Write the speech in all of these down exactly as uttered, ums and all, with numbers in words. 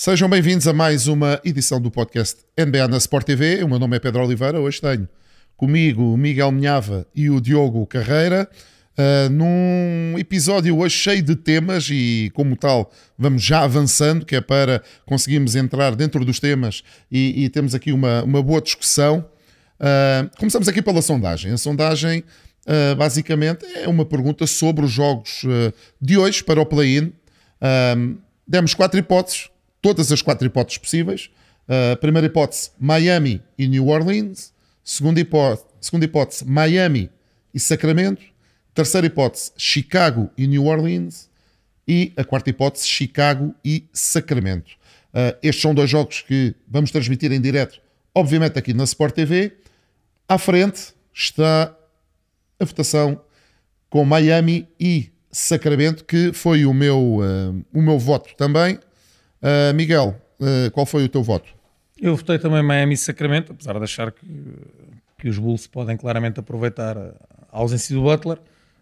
Sejam bem-vindos a mais uma edição do podcast N B A na Sport T V. O meu nome é Pedro Oliveira. Hoje tenho comigo o Miguel Minhava e o Diogo Carreira uh, num episódio hoje cheio de temas e, como tal, vamos já avançando, que é para conseguirmos entrar dentro dos temas e, e temos aqui uma, uma boa discussão. Uh, começamos aqui pela sondagem. A sondagem, uh, basicamente, é uma pergunta sobre os jogos uh, de hoje para o play-in. Uh, demos quatro hipóteses. Todas as quatro hipóteses possíveis. Uh, primeira hipótese, Miami e New Orleans. Segunda hipótese, segunda hipótese, Miami e Sacramento. Terceira hipótese, Chicago e New Orleans. E a quarta hipótese, Chicago e Sacramento. Uh, estes são dois jogos que vamos transmitir em direto, obviamente aqui na Sport T V. À frente está a votação com Miami e Sacramento, que foi o meu, uh, o meu voto também. Uh, Miguel, uh, qual foi o teu voto? Eu votei também Miami e Sacramento, apesar de achar que, que os Bulls podem claramente aproveitar a ausência do Butler.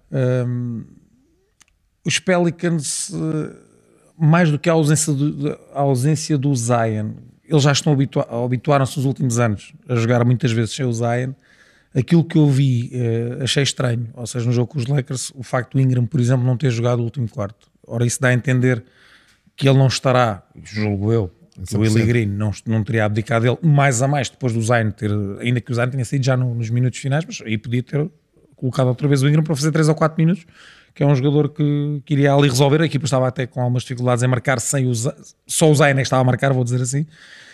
Um, os Pelicans, uh, mais do que a ausência do, a ausência do Zion, eles já estão habitua- habituaram-se nos últimos anos a jogar muitas vezes sem o Zion. Aquilo que eu vi, uh, achei estranho, ou seja, no jogo com os Lakers, o facto do Ingram, por exemplo, não ter jogado o último quarto. Ora, isso dá a entender que ele não estará, julgo eu, que o Willie Green não, não teria abdicado dele mais a mais depois do Zion ter, ainda que o Zion tenha saído já no, nos minutos finais, mas aí podia ter colocado outra vez o Ingram para fazer três ou quatro minutos, que é um jogador que, que iria ali resolver. A equipa estava até com algumas dificuldades em marcar, sem o Zion, só o Zion é que estava a marcar, vou dizer assim.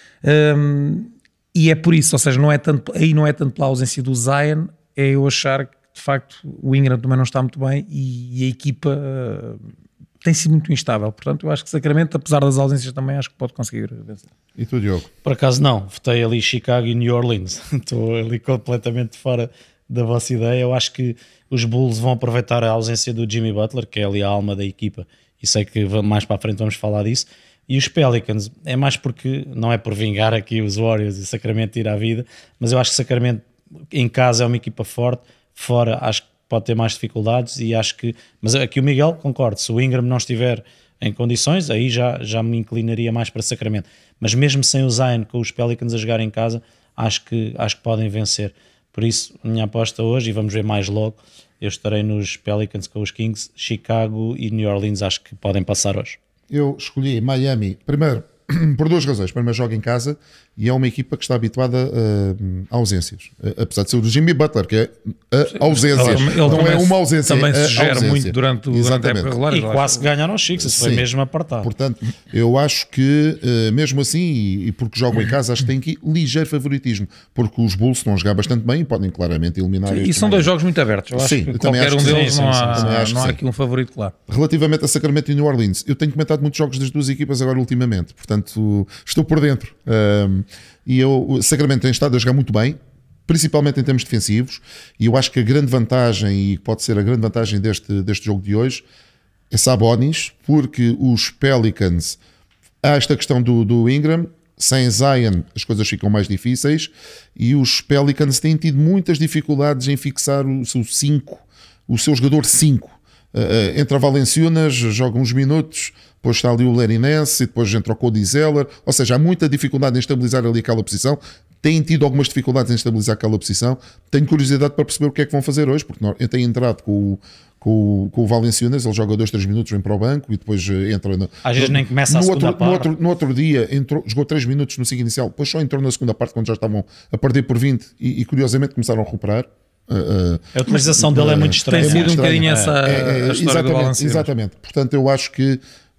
Um, e é por isso, ou seja, não é tanto, aí não é tanto pela ausência do Zion, é eu achar que de facto o Ingram também não está muito bem e, e a equipa uh, tem sido muito instável. Portanto, eu acho que Sacramento, apesar das ausências, também acho que pode conseguir vencer. E tu, Diogo? Por acaso não, votei ali Chicago e New Orleans. Estou ali completamente fora da vossa ideia. Eu acho que os Bulls vão aproveitar a ausência do Jimmy Butler, que é ali a alma da equipa, e sei que mais para a frente vamos falar disso. E os Pelicans, é mais porque, não é por vingar aqui os Warriors e Sacramento ir à vida, mas eu acho que Sacramento em casa é uma equipa forte, fora acho que pode ter mais dificuldades e acho que, mas aqui o Miguel, concordo, se o Ingram não estiver em condições, aí já, já me inclinaria mais para Sacramento, mas mesmo sem o Zion, com os Pelicans a jogar em casa, acho que, acho que podem vencer. Por isso, a minha aposta hoje, e vamos ver mais logo, eu estarei nos Pelicans com os Kings. Chicago e New Orleans acho que podem passar hoje. Eu escolhi Miami, primeiro, por duas razões. Primeiro, joga em casa e é uma equipa que está habituada a, a ausências. A, apesar de ser o Jimmy Butler, que é a ausência. Ele, ele não é uma ausência. Também é se gera ausência. muito durante, durante a época regular. E quase que ganharam os Sixers, foi mesmo apertado. Portanto, eu acho que, mesmo assim, e, e porque jogam em casa, acho que tem aqui ligeiro favoritismo. Porque os Bulls estão a jogar bastante bem e podem claramente eliminar. Sim, e são dois jogos muito abertos. Eu acho sim, que qualquer acho um que deles sim, não sim, há, sim, sim, não há sim. aqui um favorito claro. Relativamente a Sacramento e New Orleans, eu tenho comentado muitos jogos das duas equipas agora ultimamente. Portanto, estou por dentro. Um, e eu, o Sacramento tem estado a jogar muito bem, principalmente em termos defensivos, e eu acho que a grande vantagem, e pode ser a grande vantagem deste, deste jogo de hoje, é Sabonis, porque os Pelicans, há esta questão do, do Ingram, sem Zion as coisas ficam mais difíceis, e os Pelicans têm tido muitas dificuldades em fixar o seu cinco, o seu jogador cinco. Uh, entra a Valenciunas, joga uns minutos, depois está ali o Larry Nance e depois entra o Cody Zeller, ou seja, há muita dificuldade em estabilizar ali aquela posição. Têm tido algumas dificuldades em estabilizar aquela posição. Tenho curiosidade para perceber o que é que vão fazer hoje, porque eu tenho entrado com o, com o, com o Valenciunas, ele joga dois, três minutos, vem para o banco e depois entra na, às vezes no, nem começa a no segunda outro, parte. no outro, no outro dia entrou, jogou três minutos no ciclo inicial, depois só entrou na segunda parte quando já estavam a perder por vinte e, e curiosamente começaram a recuperar. Uh, uh, a utilização dele uh, é muito estranha. Tem sido um bocadinho é, essa é, é, a história do Valenciunas. Exatamente. Portanto, eu acho que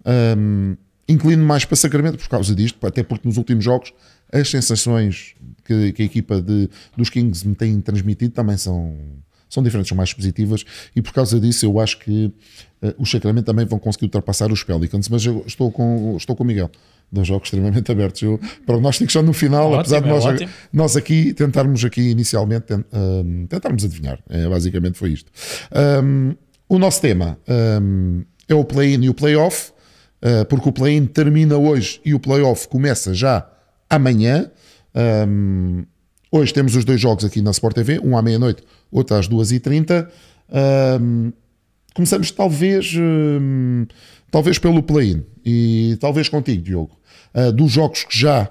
um, inclino mais para Sacramento por causa disto, até porque nos últimos jogos as sensações que, que a equipa de, dos Kings me tem transmitido também são, são diferentes, são mais positivas, e por causa disso eu acho que uh, os Sacramento também vão conseguir ultrapassar os Pelicans, mas eu estou com, estou com o Miguel. Dois jogos extremamente abertos. Eu, prognóstico só no final, ótimo, apesar de nós, é nós aqui tentarmos aqui inicialmente tent, um, tentarmos adivinhar. É, basicamente foi isto. Um, o nosso tema um, é o play-in e o play-off, uh, porque o play-in termina hoje e o play-off começa já amanhã. Um, hoje temos os dois jogos aqui na Sport T V, um à meia-noite, outro às duas e trinta. Um, Começamos talvez, hum, talvez pelo play-in e talvez contigo, Diogo, uh, dos jogos que já,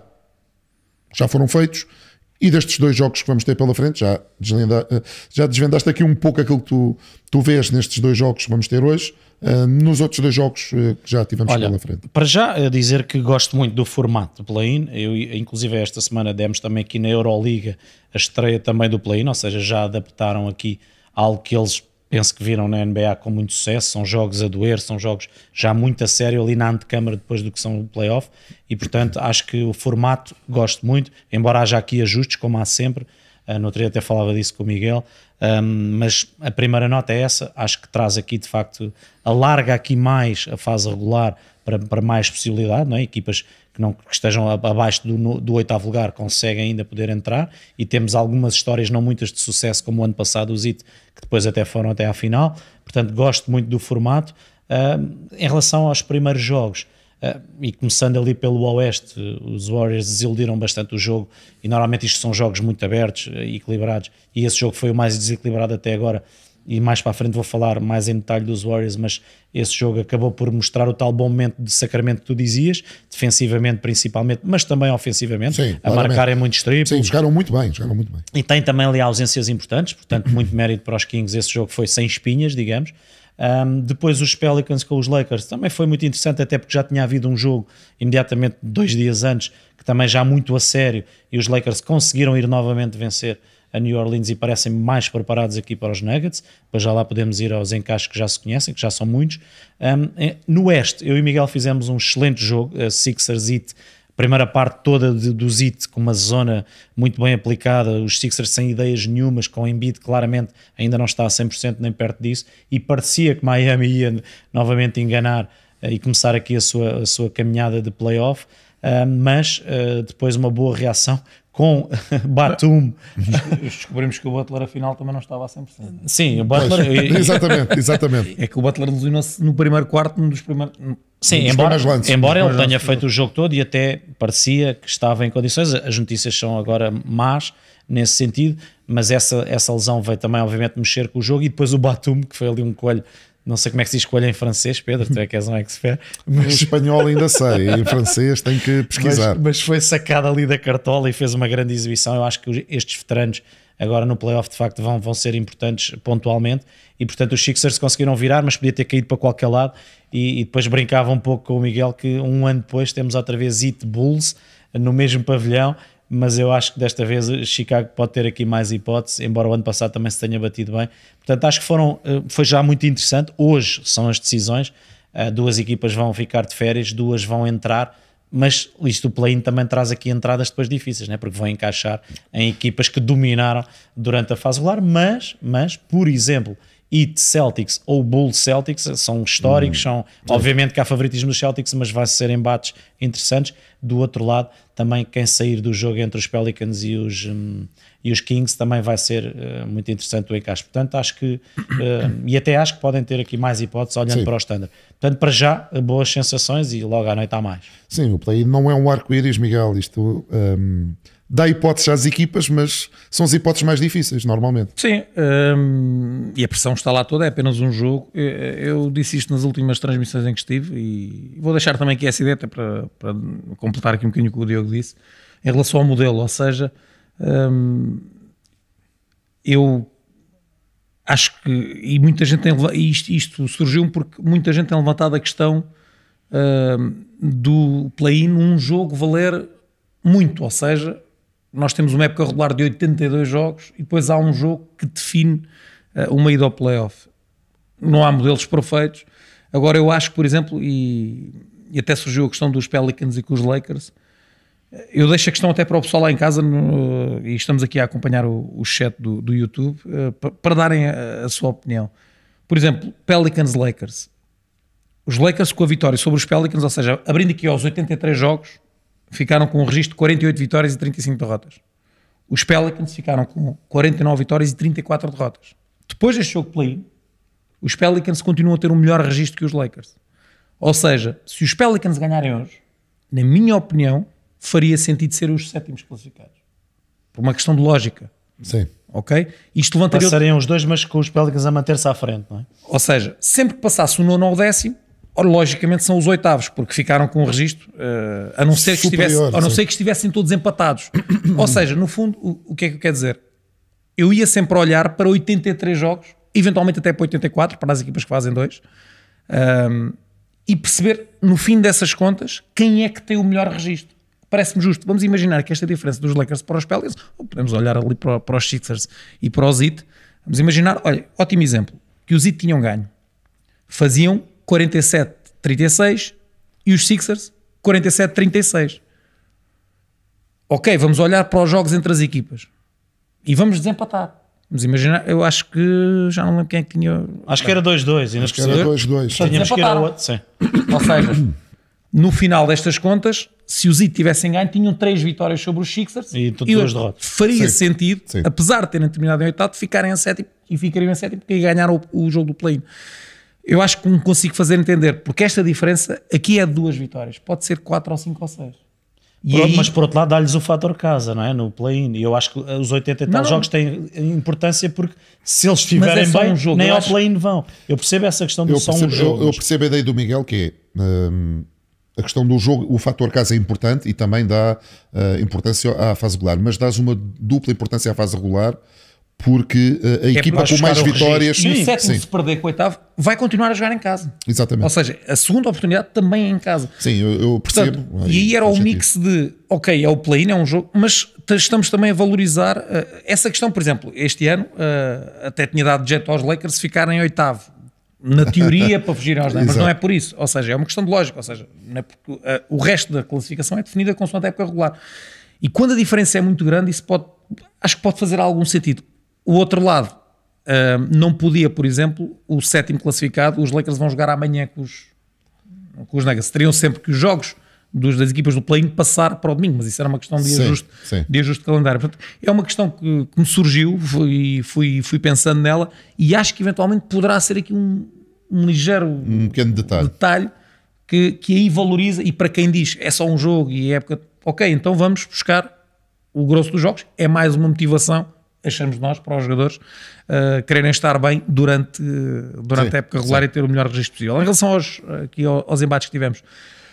já foram feitos e destes dois jogos que vamos ter pela frente. Já, deslenda, uh, já desvendaste aqui um pouco aquilo que tu, tu vês nestes dois jogos que vamos ter hoje, uh, nos outros dois jogos uh, que já tivemos Olha, pela frente. Para já dizer que gosto muito do formato do play-in. Eu, inclusive esta semana demos também aqui na Euroliga a estreia também do play-in, ou seja, já adaptaram aqui algo que eles penso que viram na N B A com muito sucesso. São jogos a doer, são jogos já muito a sério ali na antecâmara depois do que são o playoff, e portanto acho que o formato gosto muito, embora haja aqui ajustes como há sempre. Uh, no outro dia até falava disso com o Miguel, um, mas a primeira nota é essa. Acho que traz aqui de facto, alarga aqui mais a fase regular para, para mais possibilidade, não é? Equipas que, não, que estejam abaixo do, do oitavo lugar conseguem ainda poder entrar, e temos algumas histórias, não muitas de sucesso, como o ano passado o Z I T, que depois até foram até à final. Portanto, gosto muito do formato. Uh, em relação aos primeiros jogos, uh, e começando ali pelo Oeste, os Warriors desiludiram bastante o jogo, e normalmente isto são jogos muito abertos e equilibrados, e esse jogo foi o mais desequilibrado até agora. E mais para a frente vou falar mais em detalhe dos Warriors, mas esse jogo acabou por mostrar o tal bom momento de Sacramento que tu dizias, defensivamente principalmente, mas também ofensivamente. Sim, a marcarem muitos triplos. Sim, jogaram muito bem, jogaram muito bem. E tem também ali ausências importantes, portanto muito mérito para os Kings. Esse jogo foi sem espinhas, digamos. Um, depois os Pelicans com os Lakers também foi muito interessante, até porque já tinha havido um jogo imediatamente dois dias antes, que também já muito a sério, e os Lakers conseguiram ir novamente vencer a New Orleans e parecem mais preparados aqui para os Nuggets. Depois já lá podemos ir aos encaixes que já se conhecem, que já são muitos. Um, no Oeste, eu e Miguel fizemos um excelente jogo, a Sixers Z I T, primeira parte toda de, do Z I T com uma zona muito bem aplicada, os Sixers sem ideias nenhumas, com o Embiid claramente ainda não está a cem por cento nem perto disso, e parecia que Miami ia novamente enganar uh, e começar aqui a sua, a sua caminhada de playoff, uh, mas uh, depois uma boa reação com Batum. Descobrimos que o Butler afinal também não estava a cem por cento. Sim, o Butler... Pois, exatamente, exatamente. É que o Butler lesionou-se no primeiro quarto, num dos primeiros... Sim, dos embora, lances, embora ele lances, tenha feito o jogo todo e até parecia que estava em condições. As notícias são agora más nesse sentido, mas essa, essa lesão veio também obviamente mexer com o jogo. E depois o Batum, que foi ali um coelho, não sei como é que se diz coelho em francês, Pedro, tu é que és um expert, mas... Em espanhol ainda sei, em francês tenho que pesquisar. Mas, mas foi sacado ali da cartola e fez uma grande exibição. Eu acho que estes veteranos agora no playoff de facto vão, vão ser importantes pontualmente, e portanto os Sixers conseguiram virar, mas podia ter caído para qualquer lado. E, e depois brincava um pouco com o Miguel que um ano depois temos outra vez Z I T Bulls no mesmo pavilhão, mas eu acho que desta vez Chicago pode ter aqui mais hipótese, embora o ano passado também se tenha batido bem. Portanto, acho que foram, foi já muito interessante. Hoje são as decisões, duas equipas vão ficar de férias, duas vão entrar, mas isto o play-in também traz aqui entradas depois difíceis, né? Porque vão encaixar em equipas que dominaram durante a fase regular, mas, mas por exemplo, Heat Celtics ou Bulls Celtics são históricos, hum. são, obviamente que há favoritismo dos Celtics, mas vai ser embates interessantes. Do outro lado, também quem sair do jogo entre os Pelicans e os, um, e os Kings também vai ser uh, muito interessante o encaixe. Portanto, acho que, uh, e até acho que podem ter aqui mais hipóteses olhando Sim. para o standard. Portanto, para já, boas sensações e logo à noite há mais. Sim, o play não é um arco-íris, Miguel, isto... Um... dá hipóteses às equipas, mas são as hipóteses mais difíceis, normalmente. Sim, hum, e a pressão está lá toda, é apenas um jogo. Eu, eu disse isto nas últimas transmissões em que estive, e vou deixar também aqui essa ideia até para, para completar aqui um bocadinho o que o Diogo disse, em relação ao modelo, ou seja, hum, eu acho que, e muita gente tem, isto, isto surgiu porque muita gente tem levantado a questão hum, do play-in, um jogo valer muito, ou seja, nós temos uma época regular de oitenta e dois jogos e depois há um jogo que define uh, uma ida ao playoff. Não há modelos perfeitos. Agora eu acho que, por exemplo, e, e até surgiu a questão dos Pelicans e com os Lakers, eu deixo a questão até para o pessoal lá em casa, no, e estamos aqui a acompanhar o, o chat do, do YouTube, uh, para, para darem a, a sua opinião. Por exemplo, Pelicans-Lakers. Os Lakers com a vitória sobre os Pelicans, ou seja, abrindo aqui aos oitenta e três jogos, ficaram com um registro de quarenta e oito vitórias e trinta e cinco derrotas. Os Pelicans ficaram com quarenta e nove vitórias e trinta e quatro derrotas. Depois deste jogo play, os Pelicans continuam a ter um melhor registro que os Lakers. Ou seja, se os Pelicans ganharem hoje, na minha opinião, faria sentido ser os sétimos classificados. Por uma questão de lógica. Sim. ok? Isto levantaria... Passariam os dois, mas com os Pelicans a manter-se à frente, não é? Ou seja, sempre que passasse o nono ou o décimo, logicamente são os oitavos, porque ficaram com o registro, uh, a, não ser que Superior, estivesse, a não sim. ser que estivessem todos empatados. Ou seja, no fundo, o, o que é que eu quero dizer? Eu ia sempre olhar para oitenta e três jogos, eventualmente até para oitenta e quatro, para as equipas que fazem dois, um, e perceber, no fim dessas contas, quem é que tem o melhor registro. Parece-me justo. Vamos imaginar que esta diferença dos Lakers para os Pelicans, ou podemos olhar ali para, para os Sixers e para os Heat, vamos imaginar, olha, ótimo exemplo, que os Heat tinham ganho. Faziam quarenta e sete a trinta e seis e os Sixers quarenta e sete a trinta e seis. Ok, vamos olhar para os jogos entre as equipas e vamos desempatar. Vamos imaginar, eu acho que já não lembro quem é que tinha. Acho que era dois dois. Acho que era dois dois. Tínhamos que ir ao outro, sim. Ou seja, no final destas contas, se os Heat tivessem ganho, tinham três vitórias sobre os Sixers E tu duas derrotas. faria Sim. sentido, Sim. apesar de terem terminado em oitavo, ficarem em sétimo e ficariam em sétimo porque aí ganharam o, o jogo do play-in. Eu acho que me consigo fazer entender, porque esta diferença aqui é de duas vitórias, pode ser quatro ou cinco ou seis. E Por- aí, Mas por outro lado dá-lhes o fator casa, não é? No play-in. E eu acho que os oitenta e tal Não, não. jogos têm importância porque se eles estiverem Mas é só bem, um jogo, nem eu ao acho- play-in vão. Eu percebo essa questão do Eu só percebo, um jogo. eu, eu mas- percebo a ideia do Miguel, que é hum, a questão do jogo, o fator casa é importante e também dá uh, importância à fase regular, mas dás uma dupla importância à fase regular porque uh, a equipa para com mais buscar o vitórias. e o Sim, sétimo, sim. se perder com o oitavo, vai continuar a jogar em casa. Exatamente. Ou seja, a segunda oportunidade também é em casa. Sim, eu, eu percebo. Portanto, e aí era faz o sentido. mix de, ok, é o play-in, é um jogo, mas t- estamos também a valorizar uh, essa questão. Por exemplo, este ano uh, até tinha dado jeito aos Lakers ficarem em oitavo, na teoria, para fugirem aos dez, mas Exato. não é por isso. Ou seja, é uma questão de lógica. Ou seja, não é porque, uh, o resto da classificação é definida consoante a época regular. E quando a diferença é muito grande, isso pode, acho que pode fazer algum sentido. O outro lado, uh, não podia, por exemplo, o sétimo classificado, os Lakers vão jogar amanhã com os, com os Nuggets. Teriam sempre que os jogos dos, das equipas do play-in passar para o domingo, mas isso era uma questão de Sim, ajuste, sim. de ajuste de calendário. Portanto, é uma questão que, que me surgiu, fui, fui, fui pensando nela e acho que eventualmente poderá ser aqui um, um ligeiro Um pequeno detalhe. detalhe que, que aí valoriza, e para quem diz é só um jogo e é época, ok, então vamos buscar o grosso dos jogos, é mais uma motivação, achamos nós, para os jogadores uh, quererem estar bem durante, uh, durante Sim, a época regular sim. e ter o melhor registro possível. Em relação aos, aqui aos, aos embates que tivemos,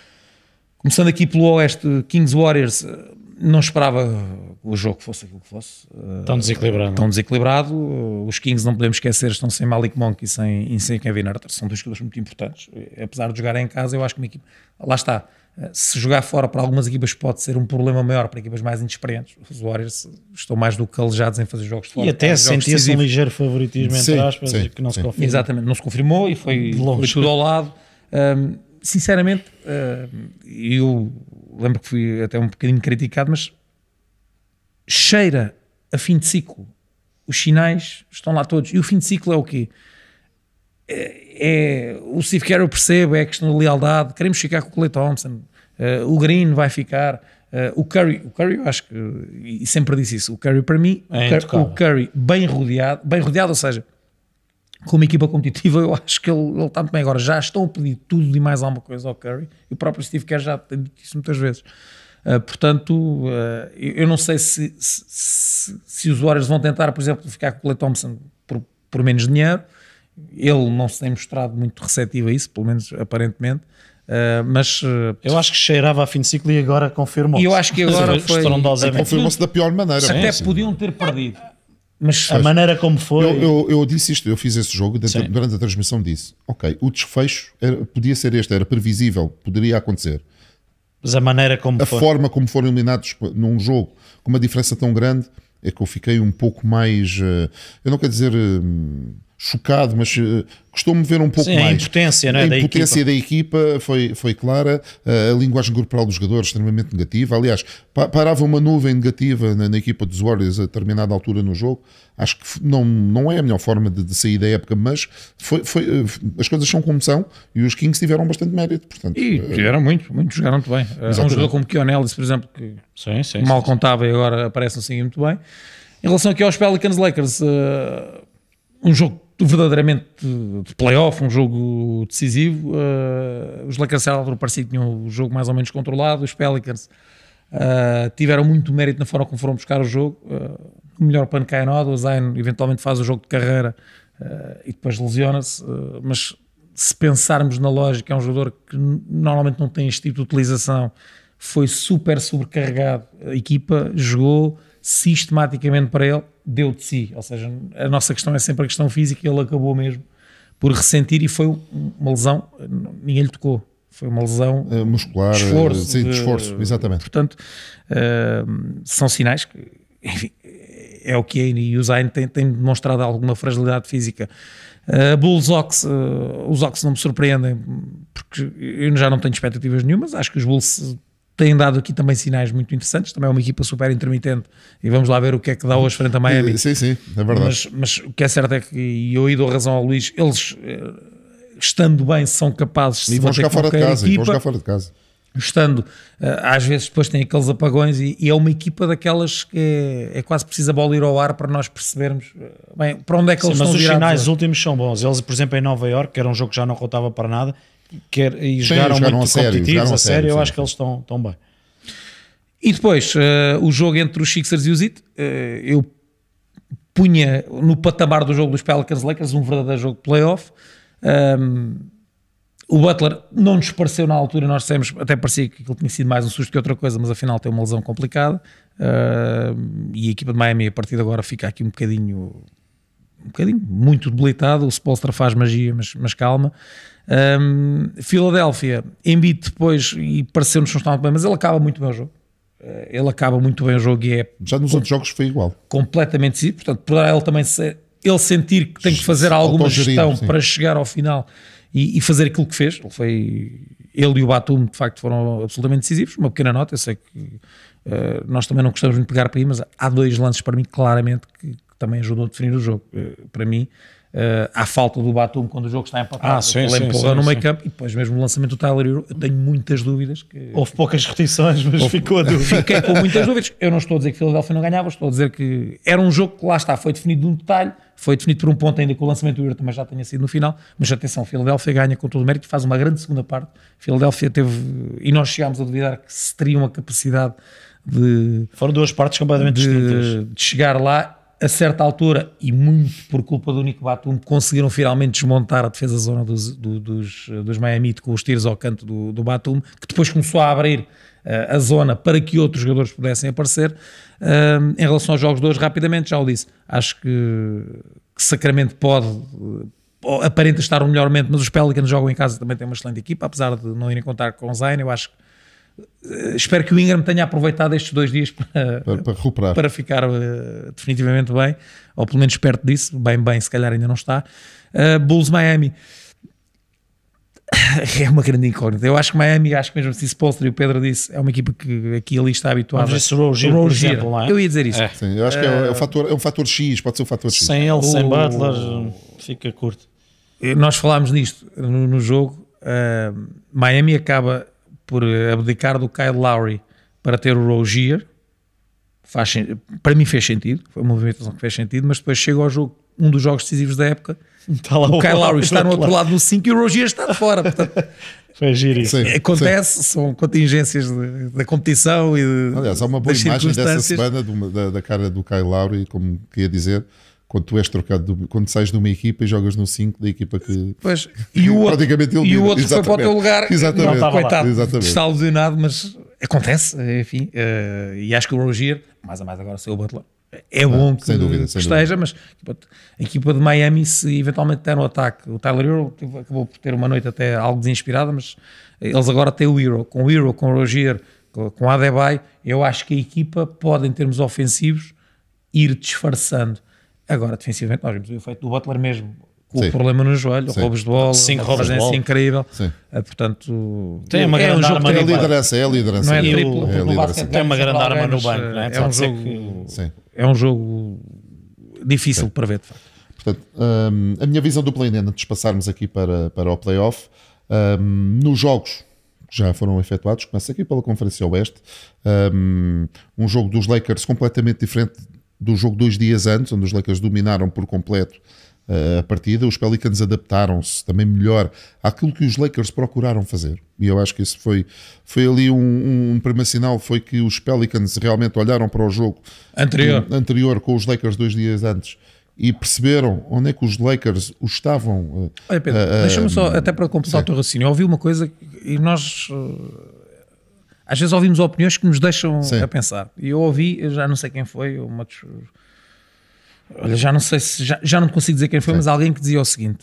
começando aqui pelo Oeste, Kings Warriors, uh, não esperava que o jogo fosse aquilo que fosse. Uh, Tão desequilibrado. Tão desequilibrado. Uh, Os Kings, não podemos esquecer, estão sem Malik Monk e sem, e sem Kevin Huerter. São dois jogadores muito importantes. Apesar de jogarem em casa, eu acho que uma equipa... Lá está. Uh, Se jogar fora para algumas equipas pode ser um problema maior para equipas mais inexperientes. Os Warriors estão mais do que calejados em fazer jogos de fora. E até jogos sentia-se um decisivos. ligeiro favoritismo, entre Sim, aspas, sim, que não sim. se confirma. Exatamente, não se confirmou e foi, De longe. foi tudo ao lado. Um, sinceramente, um, eu lembro que fui até um bocadinho criticado, mas cheira a fim de ciclo. Os sinais estão lá todos. E o fim de ciclo é o quê? É, é o Steve Kerr, eu percebo, é a questão da lealdade. Queremos ficar com o Klay Thompson. Uh, o Green vai ficar. Uh, o Curry, o Curry, eu acho que, e sempre disse isso, o Curry para mim, É o, Cur- intocável. o Curry bem rodeado, bem rodeado, ou seja, com uma equipa competitiva, eu acho que ele, ele está muito bem. Agora já estão a pedir tudo e mais alguma coisa ao Curry, e o próprio Steve Kerr já tem dito isso muitas vezes. Uh, portanto, uh, eu, eu não sei se, se, se, se os Warriors vão tentar, por exemplo, ficar com o Klay Thompson por, por menos dinheiro. Ele não se tem mostrado muito receptivo a isso, pelo menos aparentemente. Uh, mas uh, Eu acho que cheirava a fim de ciclo e agora confirmou. E eu acho que agora foi- Estrondosamente. Confirmou-se da pior maneira. até Sim. podiam ter perdido. Mas A maneira como foi. Eu, eu, eu disse isto, eu fiz esse jogo dentro- Sim. durante a transmissão, disse: ok, o desfecho era- podia ser este, era previsível, poderia acontecer. Mas a maneira como A foi. forma como foram eliminados num jogo com uma diferença tão grande é que eu fiquei um pouco mais, eh, eu não quero dizer eh, chocado, mas eh, custou-me ver um pouco Sim, a mais. impotência, não é, A da impotência da equipa foi, foi clara, a linguagem corporal dos jogadores extremamente negativa. Aliás, pa- parava uma nuvem negativa na, na equipa dos Warriors a determinada altura no jogo. Acho que f- não, não é a melhor forma de, de sair da época, mas foi, foi, eh, as coisas são como são e os Kings tiveram bastante mérito. Portanto, E tiveram muito, muito, jogaram muito bem. Uh, um Exatamente. jogador como Keon Ellis, por exemplo, que Sim, sim. mal sim. contava e agora aparece assim muito bem. Em relação aqui aos Pelicans Lakers, uh, um jogo verdadeiramente de de playoff, um jogo decisivo. Uh, os Lakers, a altura, parecia que tinham o jogo mais ou menos controlado. Os Pelicans uh, tiveram muito mérito na forma como foram buscar o jogo. Uh, no melhor pano cai a o Zion eventualmente faz o jogo de carreira uh, e depois lesiona-se, uh, mas se pensarmos na lógica, é um jogador que normalmente não tem este tipo de utilização, foi super sobrecarregado, a equipa jogou sistematicamente para ele, deu de si, ou seja, a nossa questão é sempre a questão física e ele acabou mesmo por ressentir e foi uma lesão, ninguém lhe tocou. Foi uma lesão uh, muscular, de esforço, sim, de de esforço, exatamente. Portanto, uh, são sinais que, enfim, é o que é, e o Zion tem, tem demonstrado alguma fragilidade física. Uh, Bulls Ox, uh, os Ox não me surpreendem, porque eu já não tenho expectativas nenhumas. Acho que os Bulls têm dado aqui também sinais muito interessantes. Também é uma equipa super intermitente e vamos lá ver o que é que dá hoje frente a Miami. Sim, sim, é verdade. Mas, mas o que é certo é que, e eu aí dou razão ao Luís, eles... Uh, estando bem, são capazes de e vão jogar fora de casa, equipa, vão jogar fora de casa. Estando, às vezes depois tem aqueles apagões e, e é uma equipa daquelas que é, é quase preciso a bola ir ao ar para nós percebermos bem, para onde é que Sim, eles mas estão os virados. finais hoje. Últimos são bons. Eles, por exemplo, em Nova Iorque, que era um jogo que já não contava para nada, quer, e jogaram, Sim, jogaram muito a sério, competitivos, jogaram a a sério, sério, eu sim, acho sim. que eles estão, estão bem. E depois, uh, o jogo entre os Sixers e os Heat, uh, eu punha no patamar do jogo dos Pelicans Lakers um verdadeiro jogo de playoff. Um, O Butler não nos pareceu na altura, nós dissemos, até parecia que ele tinha sido mais um susto que outra coisa, mas afinal tem uma lesão complicada, uh, e a equipa de Miami a partir de agora fica aqui um bocadinho, um bocadinho muito debilitada. O Spoelstra faz magia, mas, mas calma. Um, Filadélfia, Embiid depois, e pareceu-nos que não estava bem, mas ele acaba muito bem o jogo. Uh, ele acaba muito bem o jogo e é... Já nos outros jogos foi igual. Completamente decisivo, portanto, poderá ele também ser, ele sentir que tem que fazer alguma gestão sim. para chegar ao final e, e fazer aquilo que fez. Ele foi, ele e o Batum de facto foram absolutamente decisivos. Uma pequena nota, eu sei que uh, nós também não gostamos muito de pegar para aí, mas há dois lances para mim claramente que, que também ajudou a definir o jogo. Uh, para mim, uh, há falta do Batum quando o jogo está empatado, ah, sim, ele sim, empurra sim, no meio sim. campo, e depois mesmo o lançamento do Tyler Hero, eu tenho muitas dúvidas que... Houve poucas repetições, mas Houve, ficou a dúvida. Fiquei com muitas dúvidas. Eu não estou a dizer que Filadélfia não ganhava, estou a dizer que era um jogo que lá está, foi definido num detalhe, foi definido por um ponto, ainda que o lançamento do Hero também já tenha sido no final, mas atenção, Filadélfia ganha com todo o mérito, faz uma grande segunda parte. Filadélfia teve, e nós chegámos a duvidar que se teria uma capacidade de... Foram duas partes completamente de, distintas. de chegar lá. A certa altura, e muito por culpa do Nico Batum, conseguiram finalmente desmontar a defesa zona dos, do, dos, dos Miami com os tiros ao canto do, do Batum, que depois começou a abrir uh, a zona para que outros jogadores pudessem aparecer. Uh, em relação aos jogos de hoje, rapidamente, já o disse, acho que, que Sacramento pode, uh, aparenta estar um melhor momento, mas os Pelicans jogam em casa, também têm uma excelente equipa, apesar de não irem contar com o Zion. Eu acho que espero que o Ingram tenha aproveitado estes dois dias para, para, para recuperar, para ficar uh, definitivamente bem, ou pelo menos perto disso. Bem, bem, se calhar ainda não está. uh, Bulls Miami é uma grande incógnita. Eu acho que Miami, acho que mesmo se Spoelstra e o Pedro disse, é uma equipa que aqui ali está habituada. Vamos ver se o Rozier, por exemplo, lá. Eu ia dizer isso. É. Sim, eu acho que é, é, um fator, é um fator X, pode ser um fator X. Sem ele, sem O- Butler, fica curto. Nós falámos nisto no, no jogo. uh, Miami acaba por abdicar do Kyle Lowry para ter o Rozier. Faz, sen- para mim fez sentido, foi uma movimentação que fez sentido, mas depois chega ao jogo, um dos jogos decisivos da época, Está lá o Kyle Lowry do está no outro lado do cinco e o Rozier está de fora. Portanto, Foi giro isso. Sim, acontece, são contingências de- da competição e de, Aliás, há uma boa das imagem dessa circunstâncias. semana de uma- da, da cara do Kyle Lowry, como queria dizer, quando tu és trocado, do- quando sais de uma equipa e jogas no cinco da equipa que Pois, e o outro, praticamente ele e o vira. outro foi para o teu lugar. Exatamente. Não, estava lá. coitado, Exatamente. está alusionado, mas acontece, enfim. eh, e acho que o Rozier, mais a mais agora ser o Butler, é bom que, sem dúvida, que sem esteja, mas tipo, a equipa de Miami, se eventualmente der no ataque, o Tyler Hero teve- acabou por ter uma noite até algo desinspirada, mas eles agora têm o Hero, com o Hero, com o Rozier, com com o Adebayo, eu acho que a equipa pode, em termos ofensivos, ir disfarçando. Agora, defensivamente, nós vimos o efeito do Butler mesmo, com Sim. o problema no joelho, Sim. roubos de bola, Cinco uma roubos de presença bola. incrível. Sim. Ah, portanto, Tem uma é grande um jogo arma É a no triplo. liderança, é a liderança. Não é E triplo, o- triplo é a liderança. basquete, Tem uma ganha grande sempre arma alguém, no banco, mas, não é? é Pode um ser jogo, que- Sim. é um jogo difícil para ver, de facto. Portanto, hum, a minha visão do play-in, antes de passarmos aqui para, para o playoff, hum, nos jogos que já foram efetuados, começa aqui pela Conferência Oeste, hum, um jogo dos Lakers completamente diferente do jogo dois dias antes, onde os Lakers dominaram por completo a partida. Os Pelicans adaptaram-se também melhor àquilo que os Lakers procuraram fazer. E eu acho que isso foi, foi ali um, um primeiro sinal, foi que os Pelicans realmente olharam para o jogo anterior, um, anterior com os Lakers dois dias antes e perceberam onde é que os Lakers os estavam. Olha, Pedro, uh, deixa-me só, até para completar sim. o teu raciocínio, eu ouvi uma coisa e nós uh, às vezes ouvimos opiniões que nos deixam sim. a pensar. E eu ouvi, eu já não sei quem foi, uma dos, olha, já não sei se já, já não consigo dizer quem foi, sim. mas alguém que dizia o seguinte: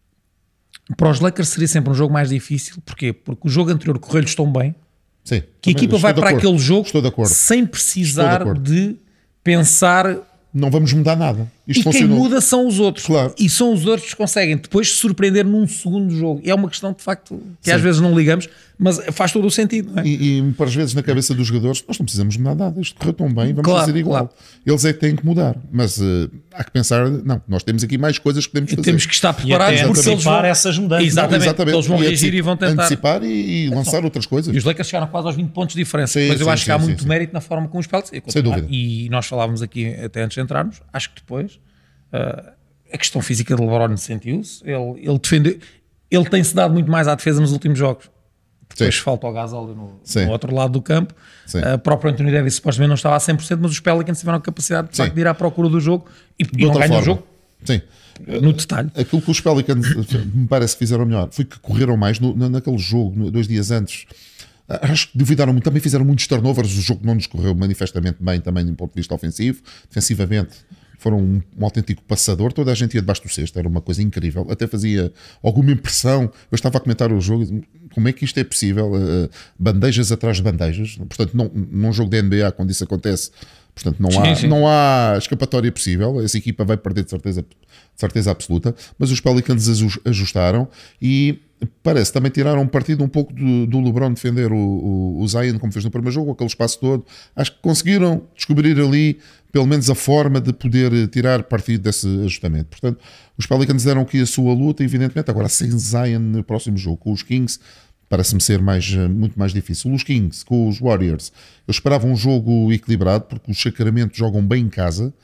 para os Lakers seria sempre um jogo mais difícil. Porquê? Porque o jogo anterior correu-lhes tão bem sim, que a equipa vai para acordo. aquele jogo de sem precisar de, de pensar. Não vamos mudar nada. Isto e funcionou. Quem muda são os outros. Claro. E são os outros que conseguem depois se surpreender num segundo jogo. E é uma questão de facto que sim. às vezes não ligamos, mas faz todo o sentido. Não é? E, e para as vezes na cabeça dos jogadores, nós não precisamos mudar nada. Isto correu tão bem, vamos claro, fazer igual. Claro. Eles é que têm que mudar. Mas uh, há que pensar, não, nós temos aqui mais coisas que podemos fazer. Temos que estar preparados e porque eles vão essas mudanças. Exatamente. Exatamente. Eles vão e reagir e vão tentar antecipar e, e lançar então, outras coisas. E os Lakers chegaram quase aos vinte pontos de diferença. Sim, mas eu sim, acho sim, que há sim, muito sim. mérito na forma como os Pelicans. Sem dúvida. E nós falávamos aqui até antes de entrarmos, acho que depois uh, a questão física de LeBron sentiu-se. Ele, ele defendeu, ele tem-se dado muito mais à defesa nos últimos jogos. Depois sim. falta o Gasol no, no outro lado do campo. O uh, próprio Anthony Davis supostamente não estava a cem por cento, mas os Pelicans tiveram a capacidade de, facto, de ir à procura do jogo e, e não ganham o jogo. Sim. No detalhe. Aquilo que os Pelicans me parece que fizeram melhor foi que correram mais no, naquele jogo, dois dias antes. Acho que duvidaram muito, também fizeram muitos turnovers. O jogo não nos correu manifestamente bem também do ponto de vista ofensivo. Defensivamente foram um, um autêntico passador, toda a gente ia debaixo do cesto, era uma coisa incrível, até fazia alguma impressão. Eu estava a comentar o jogo, como é que isto é possível? Uh, bandejas atrás de bandejas, portanto não, num jogo de N B A quando isso acontece, portanto não, sim, há, sim. não há escapatória possível, essa equipa vai perder de certeza, de certeza absoluta, mas os Pelicans ajustaram e parece também tiraram partido um pouco do, do LeBron defender o, o, o Zion como fez no primeiro jogo, aquele espaço todo. Acho que conseguiram descobrir ali pelo menos a forma de poder tirar partido desse ajustamento. Portanto, os Pelicans deram aqui a sua luta, evidentemente. Agora, sem Zion no próximo jogo com os Kings, parece-me ser mais, muito mais difícil. Os Kings com os Warriors, eu esperava um jogo equilibrado, porque os Sacramento jogam bem em casa.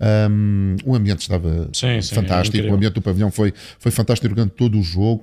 Um, o ambiente estava sim, sim, fantástico, é o ambiente do pavilhão foi, foi fantástico durante todo o jogo.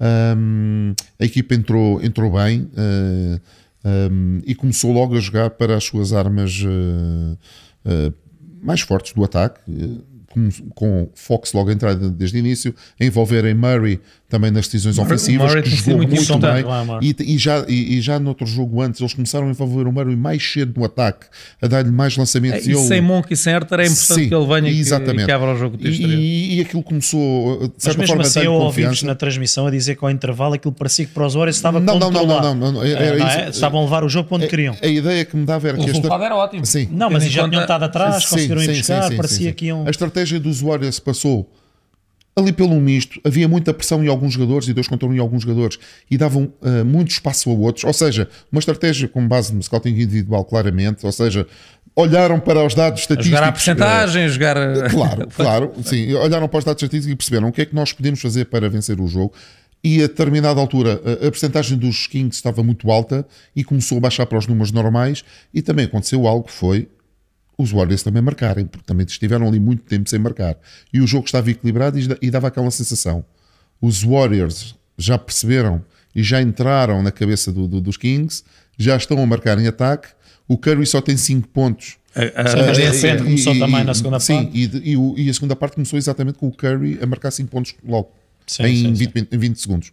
Um, a equipa entrou, entrou bem uh, um, e começou logo a jogar para as suas armas uh, uh, mais fortes do ataque, uh, com, com Fox logo a entrar desde o início, a envolverem Murray também nas decisões Murray, ofensivas, Murray que jogou muito, muito bem. Lá, e, e, já, e, e já no outro jogo antes, eles começaram a envolver o Murray mais cedo no ataque, a dar-lhe mais lançamentos. É, e ele... sem Monk e sem Herter é importante sim, que ele venha exatamente. E que abra o jogo do e, e, e aquilo começou, de certa Mas forma, assim, a dar-lhe eu confiança. ouvi-vos na transmissão a dizer que ao intervalo aquilo parecia que para os Warriors estava não, controlado. Não, não, não. não, não, era não isso. É? Estavam a levar o jogo para onde a, queriam. A ideia que me dava era o que... O resultado esta... era ótimo. Sim. Não, mas já tinham estado atrás, sim, conseguiram sim, ir buscar, sim, sim, parecia sim, que iam... A estratégia dos Warriors passou ali pelo misto, havia muita pressão em alguns jogadores e dois contra um em alguns jogadores e davam uh, muito espaço a outros, ou seja, uma estratégia com base no scouting individual claramente, ou seja, olharam para os dados estatísticos. A jogar a percentagem, uh, jogar... Claro, claro, sim, olharam para os dados estatísticos e perceberam o que é que nós podemos fazer para vencer o jogo e a determinada altura a, a percentagem dos Kings estava muito alta e começou a baixar para os números normais e também aconteceu algo que foi os Warriors também marcarem, porque também estiveram ali muito tempo sem marcar. E o jogo estava equilibrado e dava aquela sensação. Os Warriors já perceberam e já entraram na cabeça do, do, dos Kings, já estão a marcar em ataque. O Curry só tem cinco pontos. A, a, a defesa começou e, também na segunda sim, parte. Sim, e, e, e a segunda parte começou exatamente com o Curry a marcar cinco pontos logo, sim, em, sim, vinte, sim. em vinte segundos.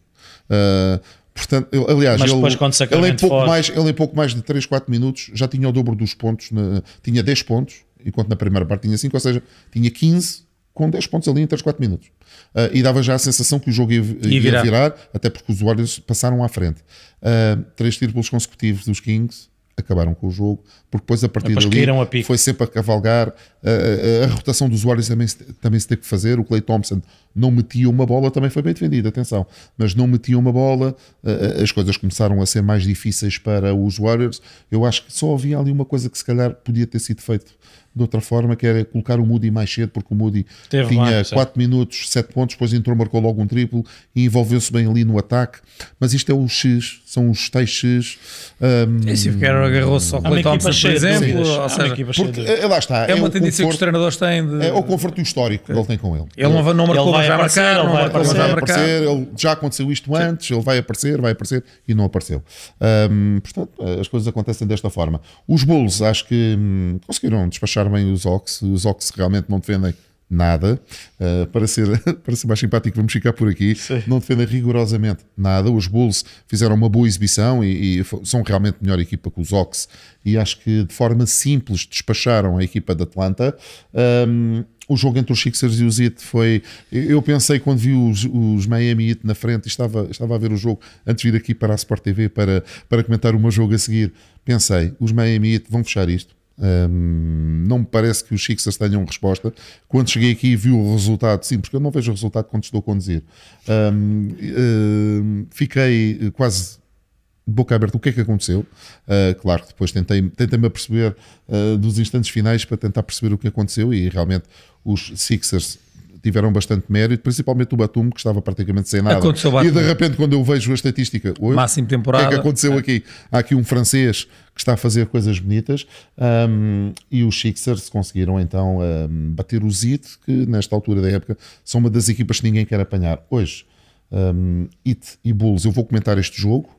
Uh, Portanto, aliás, mas ele, ele, em pouco for... mais, ele em pouco mais de três, quatro minutos já tinha o dobro dos pontos, na, tinha dez pontos, enquanto na primeira parte tinha cinco, ou seja, tinha quinze com dez pontos ali em três, quatro minutos. Uh, e dava já a sensação que o jogo ia, ia virar. virar, até porque os Warriors passaram à frente. Uh, três títulos consecutivos dos Kings acabaram com o jogo, porque depois a partir dali foi sempre a cavalgar. A, a, a rotação dos Warriors também, também se teve que fazer. O Klay Thompson não metia uma bola, também foi bem defendido, atenção, mas não metia uma bola, as coisas começaram a ser mais difíceis para os Warriors. Eu acho que só havia ali uma coisa que se calhar podia ter sido feito de outra forma, que era colocar o Moody mais cedo, porque o Moody Teve tinha mais, quatro minutos, sete pontos, depois entrou, marcou logo um triplo e envolveu-se bem ali no ataque. Mas isto é o X, são os tais X. Um... E se o Carroll agarrou-se ao Klay Thompson, por exemplo, ou seja, porque, lá está, é uma é tendência tendência que os treinadores têm de... é o conforto histórico que ele tem com ele. Ele não, não marcou, vai já aparecer, marcar, ele não vai marcou, aparecer, já Vai marcar. aparecer, ele, já aconteceu isto antes, ele vai aparecer, vai aparecer e não apareceu. Hum, portanto, as coisas acontecem desta forma. Os Bulls acho que hum, conseguiram despachar bem os Hawks. Os Hawks realmente não defendem nada. Uh, para, ser, para ser mais simpático, vamos ficar por aqui. Sim. Não defendem rigorosamente nada. Os Bulls fizeram uma boa exibição e, e são realmente melhor equipa que os Hawks. E acho que de forma simples despacharam a equipa de Atlanta. Um, o jogo entre os Sixers e os Heat foi... Eu pensei quando vi os, os Miami Heat na frente, estava, estava a ver o jogo antes de vir aqui para a Sport T V para, para comentar o meu jogo a seguir. Pensei, os Miami Heat vão fechar isto. Um, não me parece que os Sixers tenham resposta. Quando cheguei aqui e vi o resultado, sim, porque eu não vejo o resultado quando estou a conduzir. Um, um, fiquei quase de boca aberta. O que é que aconteceu? Uh, claro que depois tentei, tentei-me a perceber uh, dos instantes finais para tentar perceber o que aconteceu e realmente os Sixers tiveram bastante mérito, principalmente o Batum, que estava praticamente sem nada. Aconteceu e de repente, quando eu vejo a estatística, oi, máximo temporada. O que é que aconteceu aqui? Há aqui um francês que está a fazer coisas bonitas um, e os Sixers conseguiram então um, bater o Heat, que nesta altura da época são uma das equipas que ninguém quer apanhar. Hoje, um, Heat e Bulls, eu vou comentar este jogo.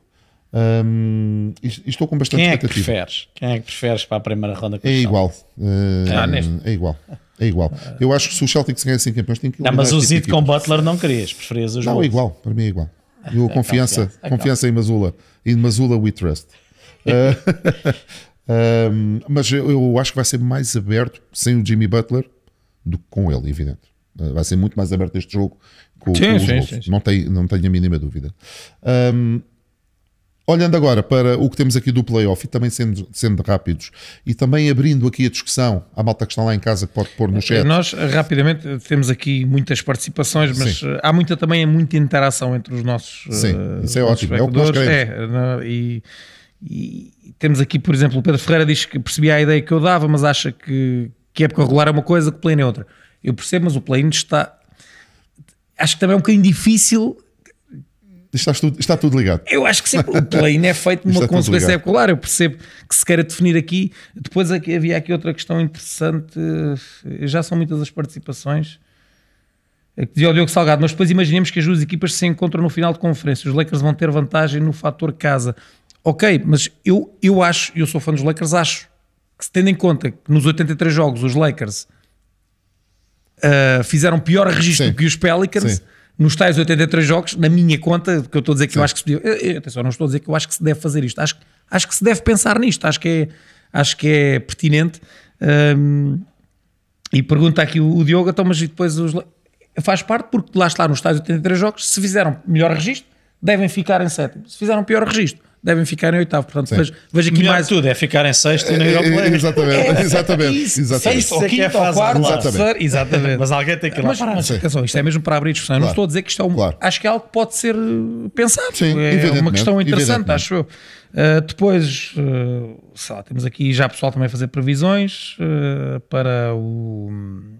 Um, e estou com bastante Quem é que expectativa. preferes? Quem é que preferes para a primeira ronda? É igual. Uh, Ah, neste. é igual. É igual. Eu acho que se o Celtics ganhassem campeões tem que Não, mas o eliminar este Zid tipo com de equipas. Butler não querias, preferias os Não, é Bulls. igual. Para mim é igual. Eu, É confiança, confiança, é confiança em Mazula. In Mazula we trust. Uh, um, mas eu, eu acho que vai ser mais aberto sem o Jimmy Butler do que com ele, evidente. Uh, vai ser muito mais aberto este jogo com, Sim, com os sim, Wolves. sim, sim. Não, tenho, não tenho a mínima dúvida. Um, Olhando agora para o que temos aqui do playoff e também sendo, sendo rápidos e também abrindo aqui a discussão à malta que está lá em casa que pode pôr no chat. Nós rapidamente temos aqui muitas participações, mas Sim. há muita também muita interação entre os nossos Sim, uh, isso é nossos ótimo, é o que nós espectadores. queremos. É, não, e, e temos aqui, por exemplo, o Pedro Ferreira diz que percebia a ideia que eu dava, mas acha que, que época regular é uma coisa, que play-in é outra. Eu percebo, mas o play-in está... Acho que também é um bocadinho difícil... Está tudo, está tudo ligado. Eu acho que sempre o play-in é feito numa consequência época. Eu percebo que se queira definir aqui. Depois aqui, havia aqui outra questão interessante. Já são muitas as participações. É que dizia o Diogo Salgado, mas depois imaginemos que as duas equipas se encontram no final de conferência. Os Lakers vão ter vantagem no fator casa. Ok, mas eu, eu acho, eu sou fã dos Lakers, acho que se tendo em conta que nos oitenta e três jogos os Lakers uh, fizeram pior registro Sim. que os Pelicans... Sim. Nos tais oitenta e três jogos, na minha conta, que eu estou a dizer que Sim. eu acho que se podia. Eu, eu, atenção, não estou a dizer que eu acho que se deve fazer isto. Acho, acho que se deve pensar nisto. Acho que é, acho que é pertinente. Um, e pergunta aqui o, o Diogo, então, mas depois os, faz parte, porque lá está, nos tais oitenta e três jogos, se fizeram melhor registro, devem ficar em sétimo. Se fizeram pior registro, devem ficar em oitavo. Portanto, vejo, vejo aqui Melhor mais. de tudo é ficar em sexto e no É, Europlay. é, exatamente, É, exatamente, isso, exatamente. sexto, ou Isso é que é quinto, ou fase quarto, regular. ou terceiro, exatamente. Mas alguém tem que ir lá Mas, parar. mas atenção, isto é mesmo para abrir discussão. Eu não Claro. estou a dizer que isto é um. Claro. Acho que é algo que pode ser uh, pensado. Sim, é uma evidentemente, questão interessante, evidentemente. acho eu. Uh, depois, uh, sei lá, temos aqui já pessoal também a fazer previsões uh, para o.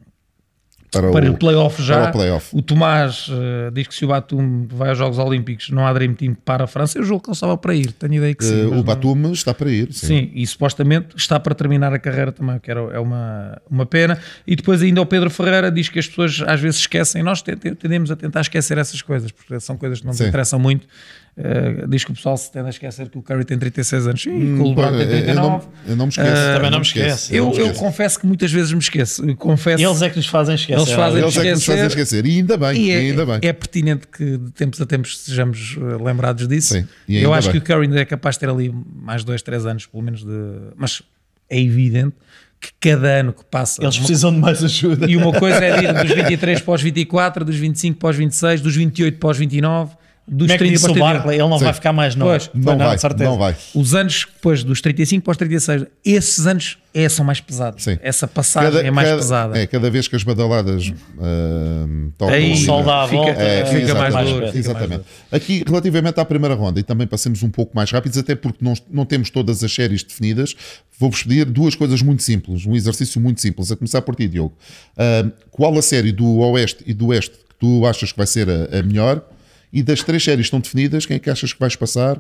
Para, Para o, o playoff já. para o playoff. O Tomás uh, diz que se o Batum vai aos Jogos Olímpicos, não há Dream Team para a França. Eu julgo que ele estava para ir, tenho ideia que sim. Uh, mas o não- Batum está para ir. Sim. Sim, e supostamente está para terminar a carreira também, que era, é uma, uma pena. E depois ainda o Pedro Ferreira diz que as pessoas às vezes esquecem, nós te- te- tendemos a tentar esquecer essas coisas, porque são coisas que não nos Sim. interessam muito. Uh, diz que o pessoal se tende a esquecer que o Curry tem trinta e seis anos, sim, que o Hum, LeBron tem eu, trinta e não, nove. eu não me esqueço. Uh, também não me esquece. Eu, não me eu esqueço. confesso que muitas vezes me esqueço. Eu confesso, Eles é que nos fazem esquecer. Eles fazem- Eles é que nos fazem esquecer. esquecer. E ainda bem, e e é, ainda bem. é pertinente que de tempos a tempos sejamos uh, lembrados disso. Sim, e Eu ainda acho bem. que o Curry ainda é capaz de ter ali mais dois, três anos, pelo menos de. Mas é evidente que cada ano que passa. Eles uma- precisam de mais ajuda. E uma coisa é de ir dos vinte e três para os vinte e quatro, dos vinte e cinco para os vinte e seis, dos vinte e oito para os vinte e nove, dos Como é que trinta disse para os o trinta e nove. Barkley? Ele não Sim. vai ficar mais novo. Pois. Não, vai, de certeza. não vai. Os anos depois dos trinta e cinco para os trinta e seis, esses anos é, são mais pesados. Sim. Essa passagem é mais cada, pesada. É, cada vez que as badaladas uh, tocam Aí O ali sol na- dá a fica- volta. É, fica mais exatamente, duro, fica exatamente. mais Aqui, relativamente à primeira ronda, e também passemos um pouco mais rápidos, até porque não, não temos todas as séries definidas, vou-vos pedir duas coisas muito simples, um exercício muito simples, a começar por ti, Diogo. Uh, qual a série do Oeste e do Oeste que tu achas que vai ser a, a melhor? E das três séries que estão definidas, quem é que achas que vais passar?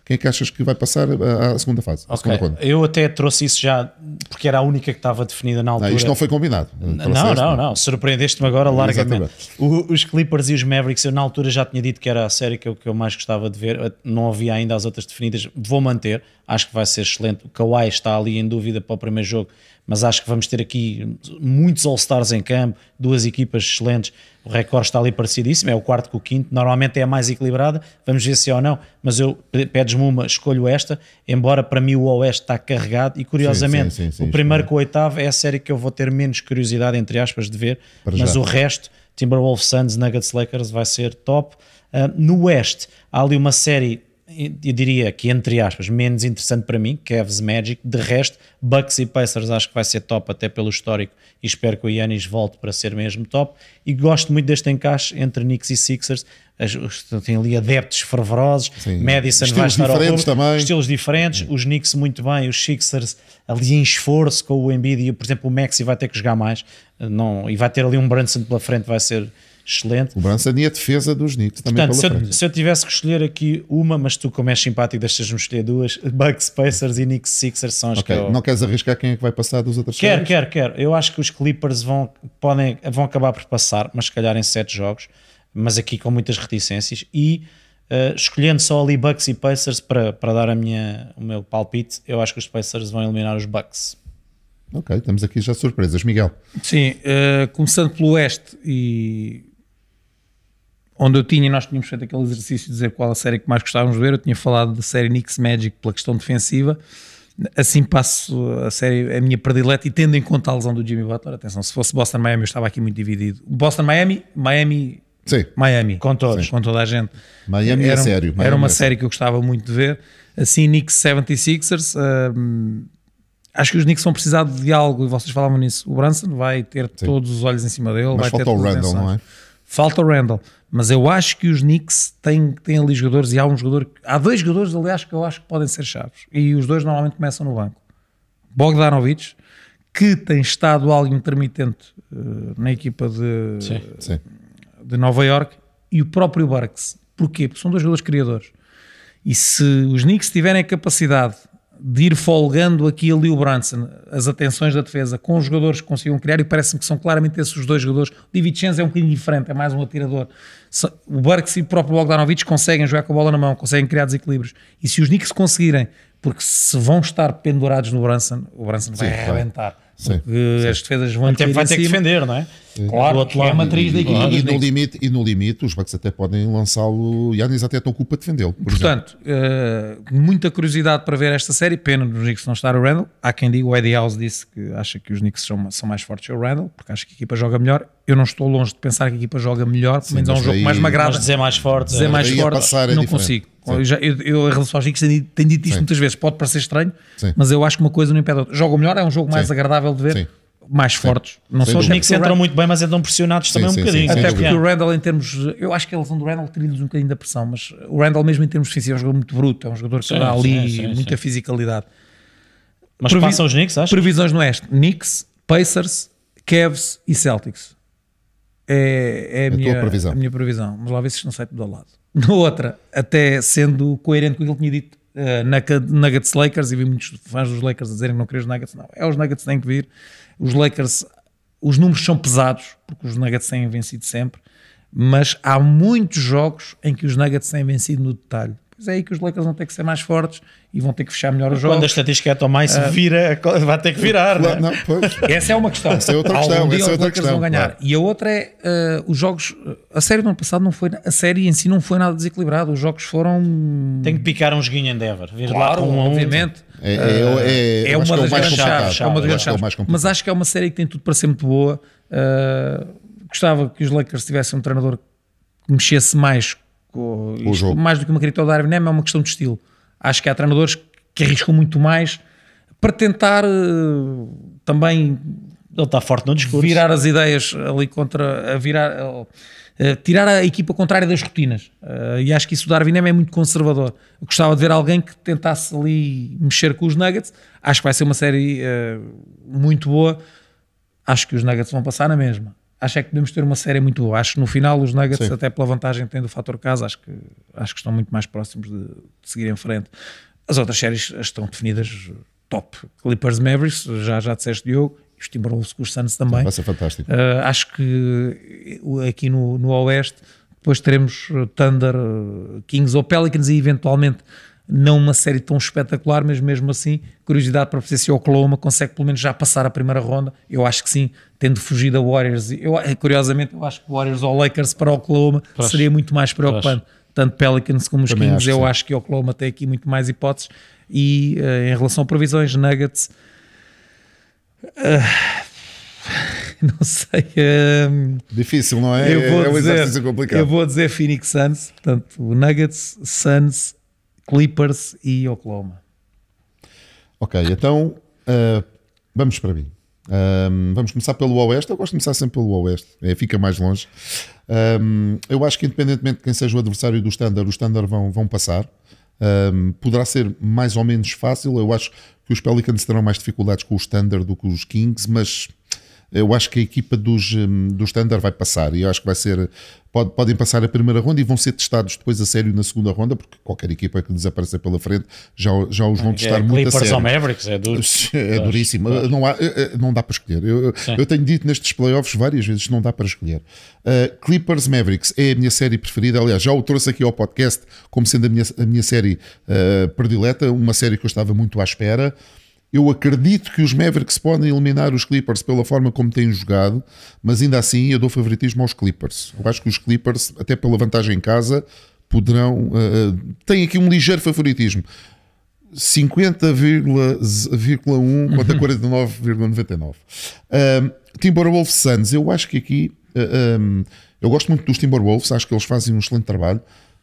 quem é que achas que vai passar à, à segunda fase? À Okay. segunda ronda? Eu até trouxe isso já, porque era a única que estava definida na altura. Não, isto não foi combinado. Não, não, não. Surpreendeste-me agora largamente. O, os Clippers e os Mavericks, eu na altura já tinha dito que era a série que eu, que eu mais gostava de ver. Não havia ainda as outras definidas. Vou manter. Acho que vai ser excelente. O Kawhi está ali em dúvida para o primeiro jogo, mas acho que vamos ter aqui muitos All-Stars em campo, duas equipas excelentes. O recorde está ali parecidíssimo, é o quarto com o quinto. Normalmente é a mais equilibrada. Vamos ver se é ou não. Mas eu, pedes-me uma, escolho esta, embora para mim o Oeste está carregado. E curiosamente, sim, sim, sim, sim, o primeiro com o oitavo é a série que eu vou ter menos curiosidade, entre aspas, de ver. Para mas já. O resto, Timberwolves, Suns, Nuggets, Lakers, vai ser top. Uh, no Oeste, há ali uma série, eu diria que entre aspas, menos interessante para mim, Cavs Magic. De resto, Bucks e Pacers acho que vai ser top até pelo histórico e espero que o Giannis volte para ser mesmo top. E gosto muito deste encaixe entre Knicks e Sixers. Tem ali adeptos fervorosos. Sim. Madison estilos vai estar ao diferentes também. Estilos diferentes. Sim. Os Knicks muito bem, os Sixers ali em esforço com o Embiid e, por exemplo, o Maxey vai ter que jogar mais. Não, e vai ter ali um Brunson pela frente, vai ser excelente. O Brunson e a defesa dos Knicks também. Portanto, pela se, frente. Eu, se eu tivesse que escolher aqui uma, mas tu, como és simpático, deixas-me escolher duas: Bucks, Pacers e Knicks, Sixers são as okay. que eu... Não queres arriscar quem é que vai passar dos outros? Quero, quero, quero. Eu acho que os Clippers vão, podem, vão acabar por passar, mas se calhar em sete jogos, mas aqui com muitas reticências. E uh, escolhendo só ali Bucks e Pacers para, para dar a minha, o meu palpite, eu acho que os Pacers vão eliminar os Bucks. Ok, estamos aqui já surpresas. Miguel? Sim, uh, começando pelo Oeste e onde eu tinha, nós tínhamos feito aquele exercício de dizer qual a série que mais gostávamos de ver. Eu tinha falado da série Knicks Magic pela questão defensiva. Assim passo a série, a minha predileta, e tendo em conta a lesão do Jimmy Butler. Atenção, se fosse Boston Miami eu estava aqui muito dividido. Boston Miami, Miami, Sim. Miami, com todos, Sim. com toda a gente. Miami era, é sério. Miami era uma é série sério. que eu gostava muito de ver. Assim, Knicks setenta e seis ers. Um, acho que os Knicks vão precisar de algo, e vocês falavam nisso. O Brunson vai ter Sim. todos os olhos em cima dele. Mas vai falta ter o Randall, não é? Falta o Randall, mas eu acho que os Knicks têm, têm ali jogadores, e há um jogador, há dois jogadores, aliás, que eu acho que podem ser chaves, e os dois normalmente começam no banco. Bogdanovic, que tem estado algo intermitente uh, na equipa de, Sim. Sim. de Nova York, e o próprio Burks. Porquê? Porque são dois jogadores criadores. E se os Knicks tiverem a capacidade de ir folgando aqui ali o Brunson, as atenções da defesa, com os jogadores que consigam criar, e parece-me que são claramente esses os dois jogadores. O DiVincenzo é um bocadinho diferente, é mais um atirador. O Burks e o próprio Bogdanovic conseguem jogar com a bola na mão, conseguem criar desequilíbrios. E se os Knicks conseguirem, porque se vão estar pendurados no Brunson, o Brunson vai Sim, arrebentar. Sim, porque sim. as defesas vão até vai ter que defender, não é? Claro, outro é a lado. matriz da equipe. E, e, no limite, e no limite, os Bucks até podem lançá-lo. E Giannis até estão culpa de defendê-lo. Por Portanto, uh, muita curiosidade para ver esta série. Pena nos Knicks não estar o Randall. Há quem diga, o Eddie House disse que acha que os Knicks são, são mais fortes que o Randall, porque acho que a equipa joga melhor. Eu não estou longe de pensar que a equipa joga melhor, pelo menos é um jogo aí, mais magrado. Mas dizer mais forte, dizer mais aí forte, passar é não diferente. consigo. Eu, já, eu, eu, em relação aos Knicks, tenho, tenho dito isto Sim. muitas vezes. Pode parecer estranho, Sim. mas eu acho que uma coisa não impede a outra. Jogam melhor, é um jogo mais Sim. agradável de ver. Sim. Mais fortes, não Sem são os Os Knicks Knicks entram muito bem, mas entram pressionados Sim, também sim, um bocadinho. sim, até sim. porque o Randall, em termos, eu acho que a lesão do Randall tira-lhes um bocadinho da pressão, mas o Randall mesmo em termos defensivos é um jogador muito bruto, é um jogador que Sim, dá ali sim, sim, muita sim. fisicalidade. Mas Previ- passam os Knicks, acho. Previsões no Oeste: Knicks, Pacers, Cavs e Celtics. É, é a, É a tua minha, previsão. a minha previsão. Vamos lá ver se isto não sai tudo ao lado. Na outra, até sendo coerente com aquilo que tinha dito, uh, na Nuggets Lakers, e vi muitos fãs dos Lakers a dizerem que não queriam os Nuggets. Não, é os Nuggets que têm que vir. Os Lakers, os números são pesados, porque os Nuggets têm vencido sempre, mas há muitos jogos em que os Nuggets têm vencido no detalhe. Pois é aí que os Lakers vão ter que ser mais fortes e vão ter que fechar melhor os jogos. Quando a estatística é tão mais, se vira, vai ter que virar. Claro, não é? não, pois. Essa é uma questão. Essa é outra Algum questão, dia essa é os outra Lakers questão, vão ganhar. claro. E a outra é uh, os jogos. A série do ano passado não foi. A série em si não foi nada desequilibrado. Os jogos foram. Tem que picar um joguinho em Denver. Vir lá Claro, com um a um. obviamente. É, é, é, É eu acho uma que é o das mais grandes complicado. chaves. É uma das Eu grandes acho que é o chaves. mais complicado. Mas acho que é uma série que tem tudo para ser muito boa. Uh, gostava que os Lakers tivessem um treinador que mexesse mais com O isto, jogo. mais do que uma crítica ao Darwin Ham, é uma questão de estilo. Acho que há treinadores que arriscam muito mais para tentar uh, também Ele está forte no discurso. virar as ideias ali contra, a virar, a, a tirar a equipa contrária das rotinas. Uh, e acho que isso o Darwin Ham é muito conservador. Eu gostava de ver alguém que tentasse ali mexer com os Nuggets. Acho que vai ser uma série uh, muito boa. Acho que os Nuggets vão passar na mesma. acho é que podemos ter uma série muito boa. Acho que no final os Nuggets, Sim. até pela vantagem que têm do fator casa, acho que, acho que estão muito mais próximos de, de seguir em frente. As outras séries estão definidas top. Clippers Mavericks, já, já disseste, Diogo, e os Timberwolves com os Suns também. Vai ser fantástico. Uh, acho que aqui no, no Oeste depois teremos Thunder, Kings ou Pelicans e eventualmente não uma série tão espetacular, mas mesmo assim, curiosidade para ver se o Oklahoma consegue pelo menos já passar a primeira ronda. Eu acho que sim, tendo fugido a Warriors. Eu, curiosamente, eu acho que Warriors ou Lakers para o Oklahoma Poxa. seria muito mais preocupante. Poxa. Tanto Pelicans como os Também Kings, acho eu sim. acho que o Oklahoma tem aqui muito mais hipóteses. E uh, em relação a previsões, Nuggets, uh, não sei. Uh, Difícil, não é? Eu vou é um dizer, exercício complicado. Eu vou dizer Phoenix Suns, portanto, Nuggets, Suns, Clippers e Oklahoma. Ok, então uh, vamos para mim. Um, vamos começar pelo Oeste. Eu gosto de começar sempre pelo Oeste, é, fica mais longe. Um, eu acho que, independentemente de quem seja o adversário do Standard, os Standard vão, vão passar. Um, poderá ser mais ou menos fácil. Eu acho que os Pelicans terão mais dificuldades com o Standard do que os Kings, mas eu acho que a equipa dos, do Standard vai passar e eu acho que vai ser, pode, podem passar a primeira ronda e vão ser testados depois a sério na segunda ronda, porque qualquer equipa que desaparecer pela frente já, já os vão é, testar é, muito a sério. Clippers ou Mavericks é duro. É duríssimo, não, há, não dá para escolher. Eu, eu tenho dito nestes playoffs várias vezes que não dá para escolher. Uh, Clippers Mavericks é a minha série preferida, aliás já o trouxe aqui ao podcast como sendo a minha, a minha série uh, predileta, uma série que eu estava muito à espera. Eu acredito que os Mavericks podem eliminar os Clippers pela forma como têm jogado, mas ainda assim eu dou favoritismo aos Clippers. Eu acho que os Clippers, até pela vantagem em casa, poderão... Uh, têm aqui um ligeiro favoritismo. cinquenta vírgula um contra quarenta e nove vírgula noventa e nove. Uh, Timberwolves Suns, eu acho que aqui... Uh, um, eu gosto muito dos Timberwolves, acho que eles fazem um excelente trabalho,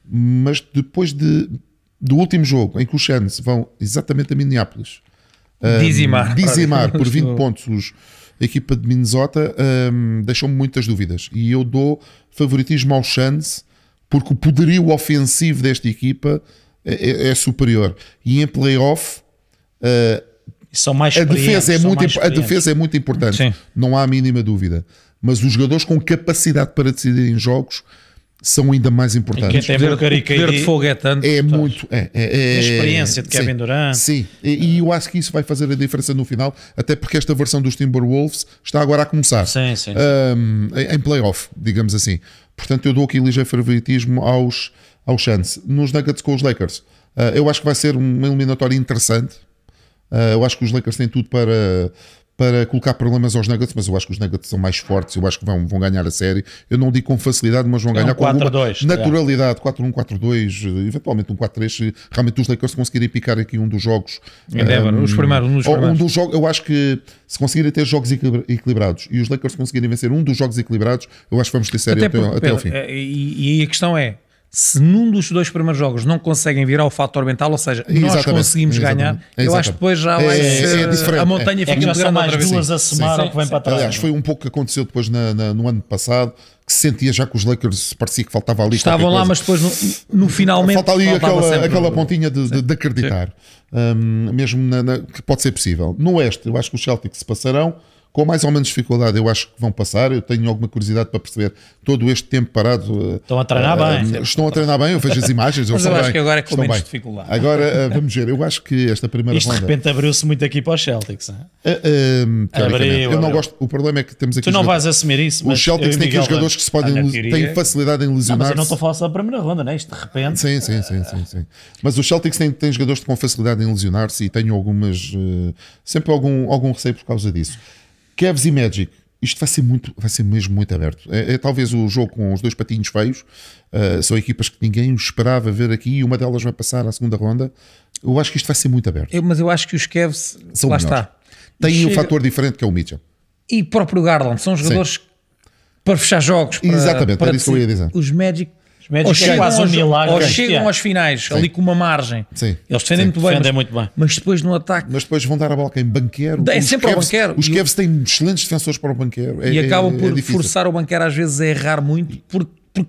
mas depois de, do último jogo, em que os Suns vão exatamente a Minneapolis... Um, dizimar, dizimar por vinte pontos os, a equipa de Minnesota, um, deixou-me muitas dúvidas e eu dou favoritismo aos Suns porque o poderio ofensivo desta equipa é, é superior e em playoff uh, são mais a, defesa é muito, mais a defesa é muito importante. Sim. Não há a mínima dúvida, mas os jogadores com capacidade para decidir em jogos são ainda mais importantes. O poder, o poder de fogo é tanto. É muito. É, é, é, a experiência de Kevin sim, Durant. Sim, e, e eu acho que isso vai fazer a diferença no final, até porque esta versão dos Timberwolves está agora a começar. Sim, sim, sim. Um, em playoff, digamos assim. Portanto, eu dou aqui ligeiro favoritismo aos, aos Suns. Nos Nuggets com os Lakers, uh, eu acho que vai ser uma eliminatória interessante. Uh, eu acho que os Lakers têm tudo para... para colocar problemas aos Nuggets, mas eu acho que os Nuggets são mais fortes, eu acho que vão, vão ganhar a série. Eu não digo com facilidade, mas vão é ganhar um com alguma dois, naturalidade. É. quatro um, quatro dois, eventualmente um quatro três, se realmente os Lakers conseguirem picar aqui um dos jogos. Em Denver, um, os primeiros. Um dos ou primeiros. Um dos jogos, eu acho que se conseguirem ter jogos equilibrados e os Lakers conseguirem vencer um dos jogos equilibrados, eu acho que vamos ter série até, porque, até ao Pedro, fim. E, e a questão é, se num dos dois primeiros jogos não conseguem virar o fator mental, ou seja, nós Exatamente. conseguimos Exatamente. ganhar, Exatamente. eu acho que depois já vai é, ser, é diferente. a montanha É fica que já muito são grande mais outra vez. duas a somar ao que vem para trás. Aliás, foi um pouco o que aconteceu depois na, na, no ano passado, que se sentia já que os Lakers parecia que faltava ali estavam lá, coisa. mas depois no, no finalmente falta ali aquela, sempre... aquela pontinha de, de, de acreditar, um, mesmo na, na, que pode ser possível. No Oeste, eu acho que os Celtics se passarão. Com mais ou menos dificuldade, eu acho que vão passar. Eu tenho alguma curiosidade para perceber todo este tempo parado. Estão a treinar uh, bem. Uh, estão a treinar bem, eu vejo as imagens. Mas eu acho bem, que agora é com menos bem. dificuldade. Agora, uh, vamos ver. Eu acho que esta primeira Isto ronda... de repente abriu-se muito aqui para os Celtics. Uh, uh, abriu, eu não abriu. gosto. O problema é que temos aqui. Tu não vais assumir isso, mas os Celtics têm aqui jogadores que se podem Olha, têm facilidade em não, lesionar. mas eu não estou a falar só da primeira ronda, né? Isto de repente. Sim, sim, sim, sim, sim. Mas os Celtics têm, têm jogadores com facilidade em lesionar-se e tenho algumas. Uh, sempre algum, algum receio por causa disso. Cavs e Magic, isto vai ser, muito, vai ser mesmo muito aberto. É, é talvez o jogo com os dois patinhos feios. Uh, são equipas que ninguém esperava ver aqui e uma delas vai passar à segunda ronda. Eu acho que isto vai ser muito aberto. Eu, mas eu acho que os Cavs, São lá melhores. está. Tem Chega... um fator diferente que é o Mitchell. E próprio Garland, são jogadores Sim. para fechar jogos. Para, Exatamente, para era isso que eu ia dizer. Os Magic... Magic ou é chegam, quase um aos, milagre, ou é. chegam aos finais, Sim. ali com uma margem. Sim. Eles defendem Sim. muito bem, Defendem mas, muito bem. mas depois no ataque. Mas depois vão dar a bola quem? Banqueiro. É os sempre ao Cavs, banqueiro. Os E Cavs têm excelentes defensores para o banqueiro. É, e acabam é, por é forçar o banqueiro às vezes a errar muito, porque, porque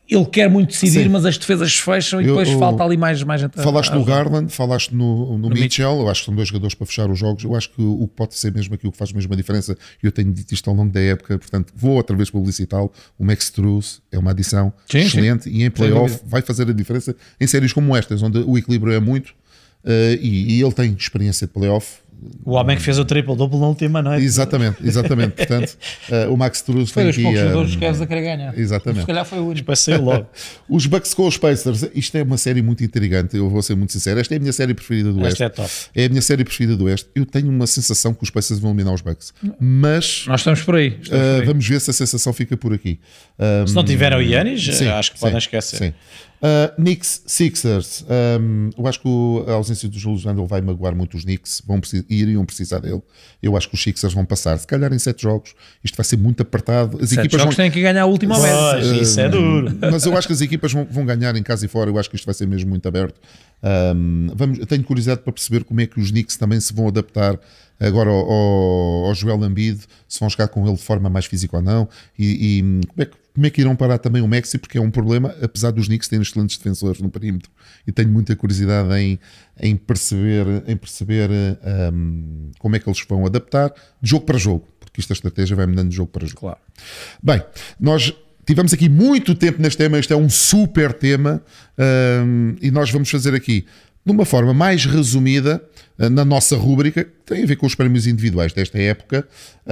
ele quer muito decidir, Sim. mas as defesas fecham e Eu- depois eu- falta ali mais, mais gente. a- Falaste a- no Garland, falaste no, no, No Mitchell, eu acho que são dois jogadores para fechar os jogos. Eu acho que o que pode ser mesmo aqui, o que faz mesmo a diferença, e eu tenho dito isto ao longo da época, portanto vou outra vez publicitá-lo. O Max Struz é uma adição Sim, excelente e em playoff vai fazer a diferença em séries como estas, onde o equilíbrio é muito uh, e, e ele tem experiência de playoff. O homem que fez o triple-double na última noite. Exatamente, exatamente. Portanto, uh, o Max Struz Foi tem dos aqui. poucos jogadores um, que Cavs a querer ganhar. Exatamente. Se calhar foi o único. Depois saiu logo. Os Bucks com os Pacers, isto é uma série muito intrigante, eu vou ser muito sincero. Esta é a minha série preferida do Oeste. Esta é top. É a minha série preferida do Oeste. Eu tenho uma sensação que os Pacers vão eliminar os Bucks, mas Nós estamos por aí. estamos uh, por aí. vamos ver se a sensação fica por aqui. Um, Se não tiver o Giannis, sim, acho que podem sim, esquecer. sim. Uh, Knicks, Sixers. Um, eu acho que o- a ausência do Julius Randle vai magoar muito os Knicks. Vão precis- iriam precisar dele. Eu acho que os Sixers vão passar. Se calhar em sete jogos. Isto vai ser muito apertado. As Sete equipas jogos vão... têm que ganhar a última vez. Pois, isso é duro. Mas eu acho que as equipas vão, vão ganhar em casa e fora. Eu acho que isto vai ser mesmo muito aberto. Um, vamos, eu tenho curiosidade para perceber como é que os Knicks também se vão adaptar agora ao, ao, ao Joel Embiid, se vão jogar com ele de forma mais física ou não, e, e como, é que, como é que irão parar também o Maxi, porque é um problema, apesar dos Knicks terem excelentes defensores no perímetro, e tenho muita curiosidade em, em perceber, em perceber um, como é que eles vão adaptar de jogo para jogo, porque isto a estratégia vai mudando de jogo para jogo. Claro. Bem, nós tivemos aqui muito tempo neste tema, este é um super tema, um, e nós vamos fazer aqui de uma forma mais resumida uh, na nossa rúbrica, que tem a ver com os prémios individuais desta época,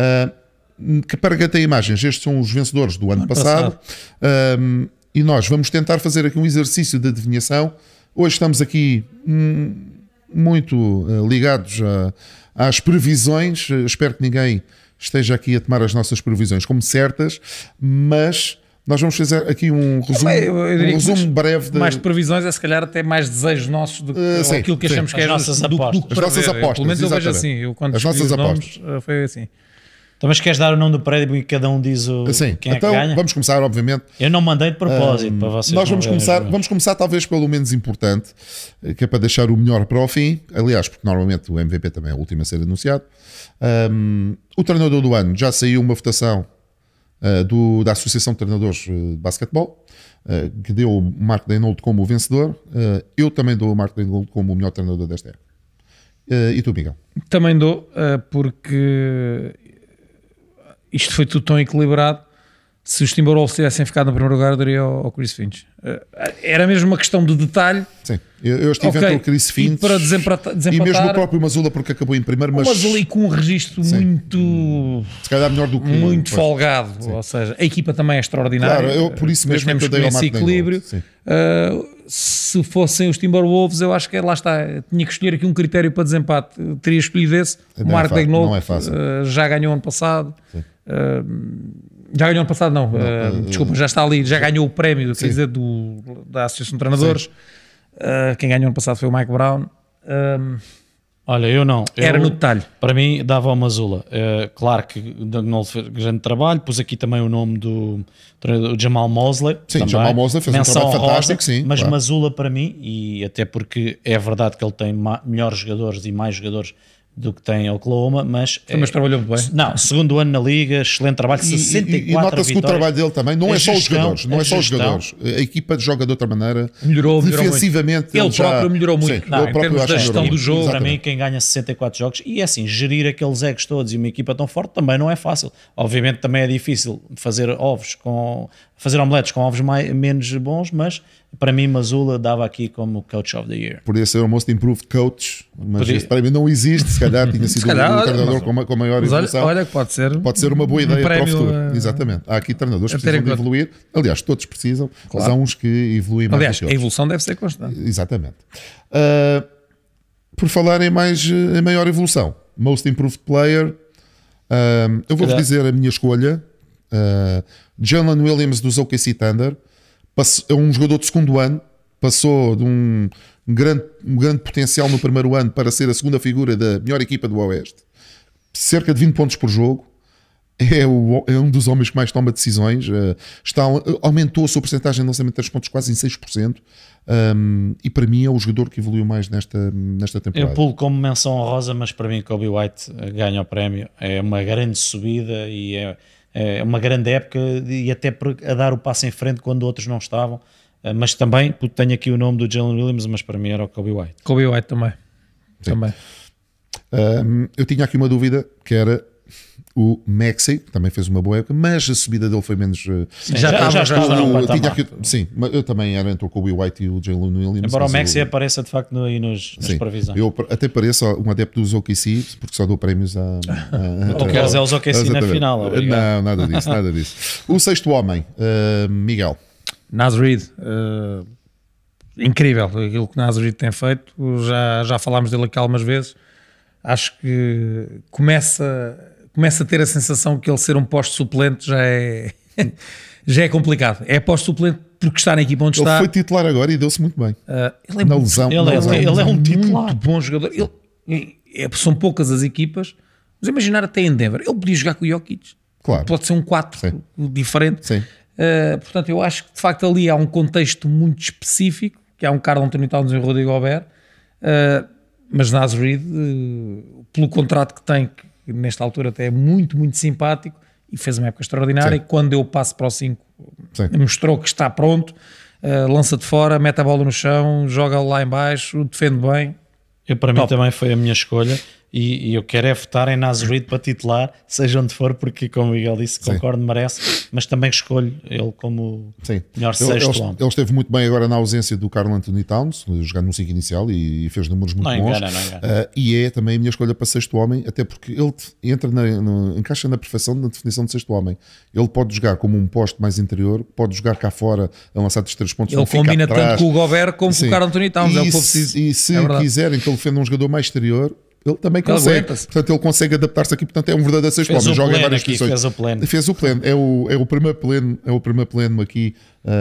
uh, que para quem tem imagens, estes são os vencedores do ano, Ano passado, Um, e nós vamos tentar fazer aqui um exercício de adivinhação. Hoje estamos aqui hum, muito uh, ligados a, às previsões, uh, espero que ninguém esteja aqui a tomar as nossas previsões como certas, mas nós vamos fazer aqui um resumo, Bem, eu- eu diria um que resumo mais- breve de, Mais de previsões é se calhar até mais desejos nossos do que Uh, ou sim, aquilo que sim. achamos que As é nossas do, do, do apostas. que As nossas prever. apostas, Pelo menos eu vejo exatamente. assim. Eu quando As escolhi nossas os nomes, apostas. uh, foi assim. Então, mas queres dar o nome do prédio e cada um diz o, Sim, quem é então que ganha? vamos começar, obviamente. Eu não mandei de propósito para vocês. Nós não vamos verem começar, os meus. vamos começar talvez pelo menos importante, eh, que é para deixar o melhor para o fim. Aliás, porque normalmente o M V P também é o último a ser anunciado. Um, o treinador do ano, já saiu uma votação uh, do, da Associação de Treinadores de Basquetebol, uh, que deu o Mark Daigneault como o vencedor. Uh, eu também dou o Mark Daigneault como o melhor treinador desta época. Uh, e tu, Miguel? Também dou, uh, porque isto foi tudo tão equilibrado. Se os Timberwolves tivessem ficado no primeiro lugar, eu daria ao, ao Chris Finch. Uh, era mesmo uma questão de detalhe. Sim, eu, eu estive Ok, entre o Chris e Finch para desempatar, e desempatar mesmo o próprio Mazzulla, porque acabou em primeiro, mas, mas ali com um registro Sim. muito, se calhar melhor do que muito pois. folgado. Ou seja, a equipa também é extraordinária. Claro, eu, por isso Mas mesmo é que temos eu dei ao esse Mark equilíbrio. Daigneault, sim. Uh, se fossem os Timberwolves, eu acho que lá está. Tinha que escolher aqui um critério para desempate. Eu teria escolhido esse. Não O é Mark fácil, Daigneault não é fácil. uh, já ganhou ano passado. Uh, já ganhou ano passado, não. Uh, uh, desculpa, já está ali. Já ganhou o prémio, quer Sim. dizer, do, da Associação de Treinadores. Uh, quem ganhou ano passado foi o Mike Brown. Um, Olha, eu não. Eu, era no detalhe. Para mim, dava ao Mazzulla. Uh, claro que o Daigneault fez grande trabalho. Pus aqui também o nome do treinador, o Jamal Mosley. Sim, também. Jamal Mosley fez um Menção trabalho honrosa, fantástico, sim, Mas claro. Mazzulla para mim, e até porque é verdade que ele tem ma- melhores jogadores e mais jogadores do que tem Oklahoma, mas... Mas trabalhou muito bem. Não, segundo ano na Liga, excelente trabalho, E, sessenta e e, e quatro nota-se que o vitórias. trabalho dele também não A é só os gestão, jogadores, não a é só os gestão. jogadores. A equipa joga de outra maneira. Melhorou, melhorou defensivamente. Ele já- próprio melhorou muito. Sim, Não, ele em próprio termos acho da que gestão melhorou do muito. jogo, Para Exatamente. mim, quem ganha sessenta e quatro jogos, e é assim, gerir aqueles egos todos e uma equipa tão forte também não é fácil. Obviamente também é difícil fazer ovos com fazer omeletes com ovos mais, menos bons, mas para mim Mazzulla dava aqui como Coach of the Year. Podia ser o Most Improved Coach, mas Podia. esse prémio não existe. Se calhar tinha sido calhar, o olha, treinador mas- com, ma- com maior Mas olha, evolução. olha que pode ser. Pode ser uma boa um ideia para o prémio, futuro. eh, Exatamente. Há aqui treinadores que a ter em precisam de conta. evoluir. Aliás, todos precisam, mas Claro. há uns que evoluem mais Aliás, do que a outros. evolução deve ser constante. Exatamente. Uh, por falar em, mais, em maior evolução, Most Improved Player, uh, eu vou-vos calhar- dizer a minha escolha. Uh, Jalen Williams dos O K C Thunder passo- é um jogador de segundo ano, passou de um grande, um grande potencial no primeiro ano para ser a segunda figura da melhor equipa do Oeste. Cerca de vinte pontos por jogo. É, o- é um dos homens que mais toma decisões. uh, está, aumentou a sua porcentagem de lançamento de três pontos quase em seis por cento. Um, e para mim é o jogador que evoluiu mais nesta, nesta Eu temporada. pulo como menção honrosa, mas para mim Kobe White ganha o prémio. É uma grande subida e é, é uma grande época e até a dar o passo em frente quando outros não estavam. Mas também tenho aqui o nome do Jalen Williams, mas para mim era o Kobe White. Kobe White também. também. Um, eu tinha aqui uma dúvida que era o Maxey, que também fez uma boa época, mas a subida dele foi menos. Sim, já estava, já estava. Eu tinha aqui, sim, mas eu também era entre o Kobe White e o Jalen Williams. Embora o Maxey eu, apareça de facto no, aí nos, nas previsões. Eu até pareço um adepto dos O K C, porque só dou prémios a. a, a Ou queres é os O K C na final? Obrigado. Não, nada disso, nada disso. O sexto homem, uh, Miguel. Naz Reid, uh, incrível aquilo que Naz Reid tem feito, já, já falámos dele aqui algumas vezes, acho que começa, começa a ter a sensação que ele ser um posto suplente já é, já é complicado, é posto suplente porque está na equipa onde ele está. Ele foi titular agora e deu-se muito bem, uh, ele é na muito, lesão. Ele, na é, lesão. ele é um titular. Muito bom jogador, ele, é, são poucas as equipas, mas imaginar até em Denver, ele podia jogar com o Jokic, claro. Pode ser um quatro Sim. diferente. Sim. Uh, portanto, eu acho que de facto ali há um contexto muito específico, que há um Karl Anthony Towns e um Rudy Gobert, uh, mas Naz Reid, uh, pelo contrato que tem, que nesta altura até é muito, muito simpático, e fez uma época extraordinária, Sim. e quando eu passo para o cinco, mostrou que está pronto, uh, lança de fora, mete a bola no chão, joga lá em baixo, defende bem. Eu, para Top. mim também foi a minha escolha. E, e eu quero é votar em Naz Reid para titular, seja onde for, porque como o Miguel disse, concordo, Sim. merece, mas também escolho ele como Sim. melhor sexto ele, homem. Ele esteve muito bem agora na ausência do Karl Anthony Towns, jogando no cinco inicial e, e fez números muito não bons. Engana, não engana. Uh, e é também a minha escolha para sexto homem, até porque ele entra na, no, encaixa na perfeição na definição de sexto homem. Ele pode jogar como um poste mais interior, pode jogar cá fora a lançar dos três pontos. Ele combina tanto com o Gobert como Sim. com o Karl Anthony Towns. E, é o que se, e se é quiserem que ele defenda um jogador mais exterior, ele também consegue, ele portanto ele consegue adaptar-se aqui, portanto é um verdadeiro sexto homem, joga em várias aqui, posições. Fez o pleno. Fez o pleno, é o, é o primeiro pleno, é o primeiro pleno aqui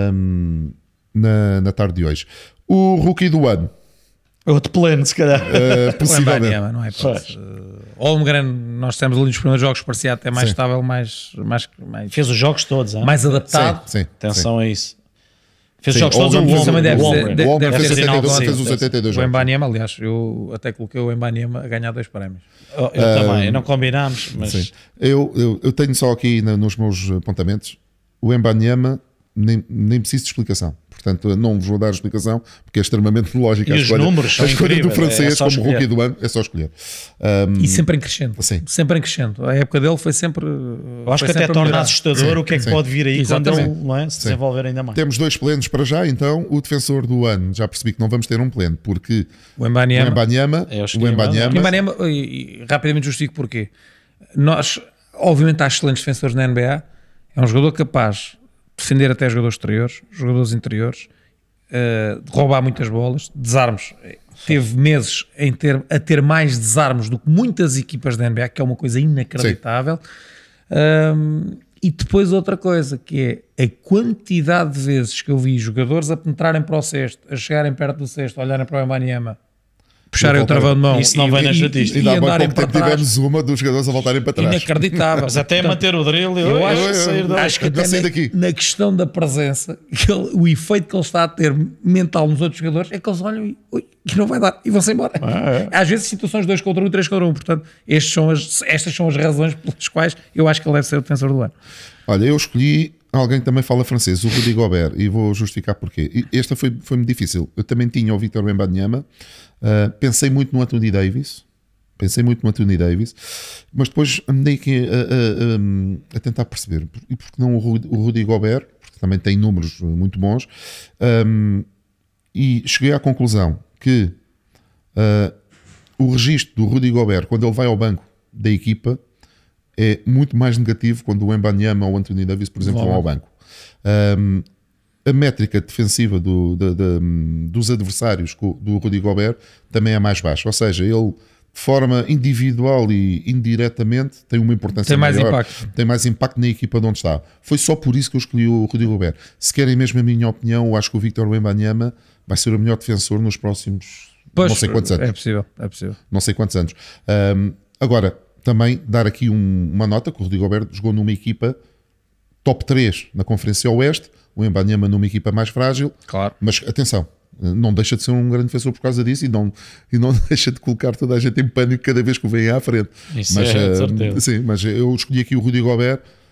um, na, na tarde de hoje. O rookie do ano. Outro pleno, se calhar. Uh, possivelmente. O não é hipótese. Holmgren, nós temos ali nos primeiros jogos, parecia até mais sim. estável, mais, mais, mais... Fez os jogos todos, hein? mais adaptado. Sim, sim, Atenção sim. a isso. Fez os jogos todos, o Holmgren também deve, o deve, deve, deve fez, ter setenta e dois, sim, fez os setenta e dois jogos. O Embanyama, aliás, eu até coloquei o Embanyama a ganhar dois prémios. Eu, eu um, também, não combinámos, mas... Eu, eu, eu tenho só aqui na, nos meus apontamentos, o Embanyama nem, nem preciso de explicação. Portanto, não vos vou dar a explicação, porque é extremamente lógica. E a os escolha, números são a escolha do francês é como escolher. rookie do ano é só escolher. Um, e sempre em crescendo. Sim. Sempre em crescendo. A época dele foi sempre. Eu acho que até torna assustador sim, o que é que sim. pode vir aí Exatamente. quando ele não é, se sim. desenvolver ainda mais. Temos dois plenos para já, então. O defensor do ano, já percebi que não vamos ter um pleno, porque o Embanyama. O Embanyama, é, o Embanyama, o Embanyama e, e, rapidamente justifico porquê. Nós, obviamente, há excelentes defensores na N B A. É um jogador capaz de defender até jogadores exteriores, jogadores interiores. Uh, de roubar muitas bolas, desarmes, teve meses em ter, a ter mais desarmes do que muitas equipas da N B A, que é uma coisa inacreditável. Um, e depois outra coisa, que é a quantidade de vezes que eu vi jogadores a penetrarem para o cesto, a chegarem perto do cesto, a olharem para o Embanyama, puxarem o travão de mão. Isso não vem na estatística. E, e, e, e dá pouco tempo tivemos uma dos jogadores a voltarem para trás. Inacreditável. Mas até Portanto, manter o drill, eu, eu acho, eu, eu, eu, acho que até na, daqui. na questão da presença, que ele, o efeito que ele está a ter mental nos outros jogadores é que eles olham e ui, que não vai dar e vão-se embora. Ah, é. Às vezes situações dois contra um, três contra um. Portanto, estes são as, estas são as razões pelas quais eu acho que ele deve ser o defensor do ano. Olha, eu escolhi alguém que também fala francês, o Rudy Gobert, e vou justificar porquê. Esta foi, foi-me difícil. Eu também tinha o Victor Wembanyama. Uh, pensei muito no Anthony Davis, pensei muito no Anthony Davis, mas depois andei aqui a, a, a, a tentar perceber, e porque não o Rudy, o Rudy Gobert, porque também tem números muito bons, um, e cheguei à conclusão que uh, o registro do Rudy Gobert, quando ele vai ao banco da equipa, é muito mais negativo quando o Wembanyama ou o Anthony Davis, por exemplo, vão ao banco. Um, A métrica defensiva do, de, de, dos adversários do Rudy Gobert também é mais baixa. Ou seja, ele de forma individual e indiretamente tem uma importância tem mais maior, impacto. tem mais impacto na equipa de onde está. Foi só por isso que eu escolhi o Rudy Gobert. Se querem mesmo a minha opinião, eu acho que o Victor Wembanyama vai ser o melhor defensor nos próximos pois, não sei quantos anos. É possível, é possível. Não sei quantos anos. Um, agora, também dar aqui um, uma nota que o Rudy Gobert jogou numa equipa top três na Conferência Oeste, o Embanyama numa equipa mais frágil, claro. Mas atenção, não deixa de ser um grande defensor por causa disso e não, e não deixa de colocar toda a gente em pânico cada vez que o vem à frente. Isso mas, é, uh, sim, mas eu escolhi aqui o Rudy Gobert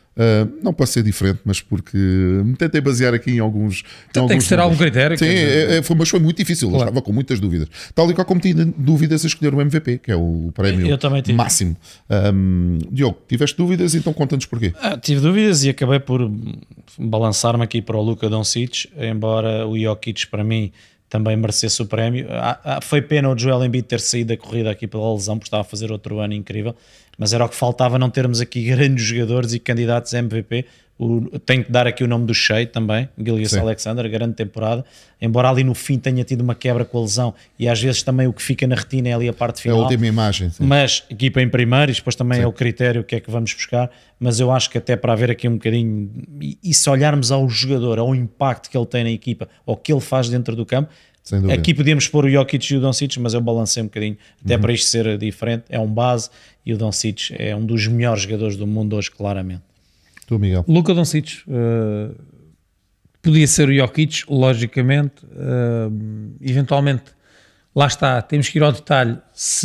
Uh, não para ser diferente, mas porque me tentei basear aqui em alguns. Então em tem alguns que ter algum números. critério. Sim, é, é, foi, mas foi muito difícil. Claro. Eu estava com muitas dúvidas. Tal e qual como tinha dúvidas a escolher o M V P, que é o prémio Eu também tive. máximo. Um, Diogo, tiveste dúvidas? Então conta-nos porquê. Ah, tive dúvidas e acabei por balançar-me aqui para o Luka Doncic, embora o Jokic para mim também merecesse o prémio. Ah, ah, foi pena o Joel Embiid ter saído da corrida aqui pela lesão, porque estava a fazer outro ano incrível, mas era o que faltava, não termos aqui grandes jogadores e candidatos a M V P. O, tenho que dar aqui o nome do Shea também, Gilgeous-Alexander, grande temporada, embora ali no fim tenha tido uma quebra com a lesão e às vezes também o que fica na retina é ali a parte final. É a última imagem. Sim. Mas equipa em primeiro e depois também sim. é o critério que é que vamos buscar, mas eu acho que até para haver aqui um bocadinho, e, e se olharmos ao jogador, ao impacto que ele tem na equipa, ou que ele faz dentro do campo, aqui podíamos pôr o Jokic e o Doncic, mas eu balancei um bocadinho, até uhum. para isto ser diferente, é um base e o Doncic é um dos melhores jogadores do mundo hoje, claramente. Tu, Miguel. Luka Doncic, uh, podia ser o Jokic, logicamente, uh, eventualmente, lá está, temos que ir ao detalhe, se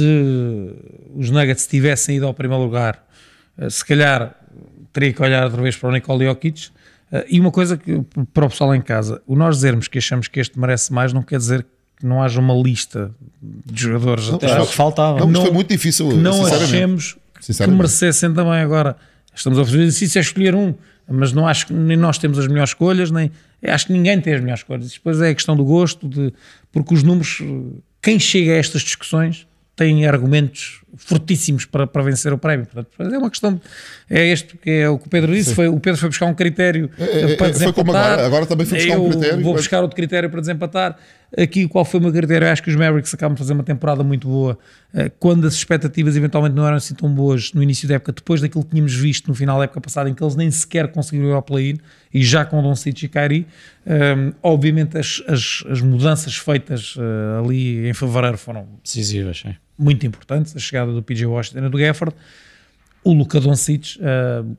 os Nuggets tivessem ido ao primeiro lugar, uh, se calhar teria que olhar outra vez para o Nikola Jokic. Uh, e uma coisa que, para o pessoal em casa, o nós dizermos que achamos que este merece mais não quer dizer que não haja uma lista de jogadores não, até era o que faltava. Não, não, foi muito difícil. Que não achemos que merecessem também. Agora estamos a fazer exercício a escolher um, mas não acho que nem nós temos as melhores escolhas, nem acho que ninguém tem as melhores escolhas. Depois é a questão do gosto, de, porque os números, quem chega a estas discussões tem argumentos fortíssimos para, para vencer o prémio. Portanto, é uma questão, é este que é o que o Pedro disse, foi, o Pedro foi buscar um critério é, para é, desempatar. Foi como agora, agora também foi buscar eu um critério. Vou mas... buscar outro critério para desempatar. Aqui, qual foi o meu critério? Eu acho que os Mavericks acabam de fazer uma temporada muito boa, quando as expectativas eventualmente não eram assim tão boas no início da época, depois daquilo que tínhamos visto no final da época passada, em que eles nem sequer conseguiram ir ao play-in, e já com Doncic e Kyrie, um, obviamente as, as, as mudanças feitas uh, ali em fevereiro foram decisivas, sim. Muito importantes, a chegada do P J Washington e do Gafford, o Luka Doncic, uh,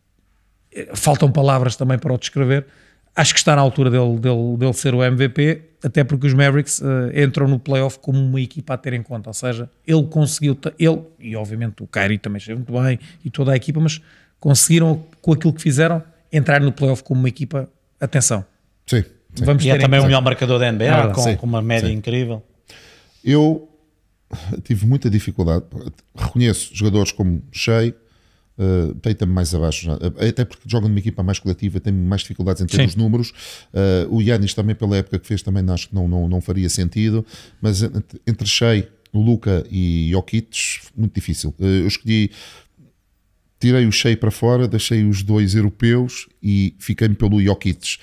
faltam palavras também para o descrever, acho que está na altura dele, dele, dele ser o M V P, até porque os Mavericks uh, entram no playoff como uma equipa a ter em conta, ou seja, ele conseguiu, ele, e obviamente o Kyrie também esteve muito bem, e toda a equipa, mas conseguiram, com aquilo que fizeram, entrar no playoff como uma equipa, atenção. Sim. sim. Vamos e é também o melhor marcador da N B A, ah, com, com uma média sim. incrível. Eu tive muita dificuldade, reconheço jogadores como Shea, uh, Tatum mais abaixo, já. Até porque joga numa equipa mais coletiva, tem mais dificuldades em ter Sim. os números, uh, o Giannis também pela época que fez também acho que não, não, não faria sentido, mas entre Shea, o Luka e Jokic, muito difícil. Uh, eu escolhi, tirei o Shea para fora, deixei os dois europeus e fiquei-me pelo Jokic.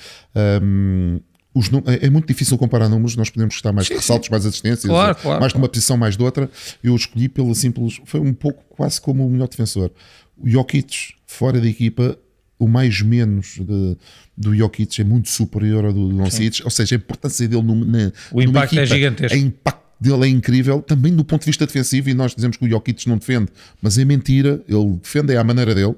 Um, Os, é muito difícil comparar números, nós podemos gostar mais de ressaltos, mais assistências, claro, claro, mais claro. de uma posição, mais de outra. Eu escolhi pela simples, foi um pouco quase como o melhor defensor. O Jokic, fora da equipa, o mais menos de, do Jokic é muito superior ao do Doncic, ou seja, a importância dele no, na, o impacto equipa, é gigantesco. O impacto dele é incrível, também do ponto de vista defensivo, e nós dizemos que o Jokic não defende, mas é mentira, ele defende à maneira dele.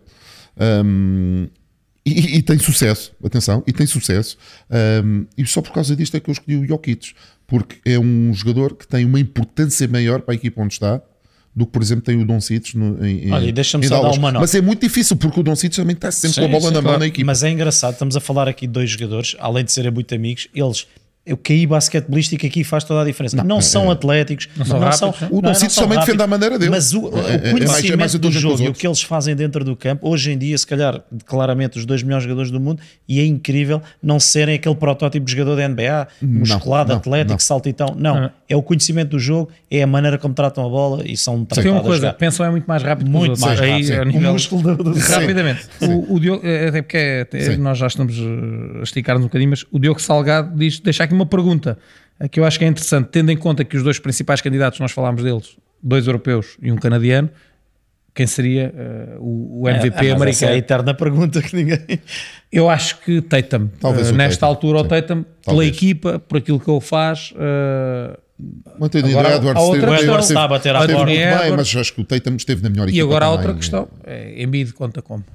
Um, E, e tem sucesso, atenção, e tem sucesso, um, e só por causa disto é que eu escolhi o Jokic, porque é um jogador que tem uma importância maior para a equipa onde está do que, por exemplo, tem o Doncic no, em, Olha, deixa-me em só Dallas. dar uma nota. Mas é muito difícil, porque o Doncic também está sempre sim, com a bola sim, na mão claro. na equipa. Mas é engraçado, estamos a falar aqui de dois jogadores, além de serem muito amigos, eles... O Q I basquetebolístico aqui faz toda a diferença. Não, não são é, atléticos, não são não rápidos. São, o Doncic também rápidos, defende à maneira dele. Mas o, o é, conhecimento é mais, é mais do jogo e o que eles fazem dentro do campo, hoje em dia, se calhar, claramente os dois melhores jogadores do mundo, e é incrível não serem aquele protótipo de jogador da N B A, musculado, não, não, atlético, não. saltitão. Não, não, é o conhecimento do jogo, é a maneira como tratam a bola e são tratados. Tem uma coisa, pensam é muito mais rápido que muito os mais outros. rápido. Aí, a nível, o músculo do, do rapidamente. O, o Diogo, até porque é, é, nós já estamos a esticar-nos um bocadinho, mas o Diogo Salgado diz, deixa aqui uma pergunta que eu acho que é interessante, tendo em conta que os dois principais candidatos, nós falámos deles, dois europeus e um canadiano, quem seria uh, o, o M V P é, americano? Essa é a eterna pergunta que ninguém... Eu acho que Tatum, Talvez uh, nesta Tatum. altura, o Tatum, pela equipa, por aquilo que ele faz... Uh, Mantendo a ideia, Edward Steve, Edward está a bater à porta. Bem, mas acho que o Tatum esteve na melhor equipa. E agora há outra também. questão, é, Embiid conta como?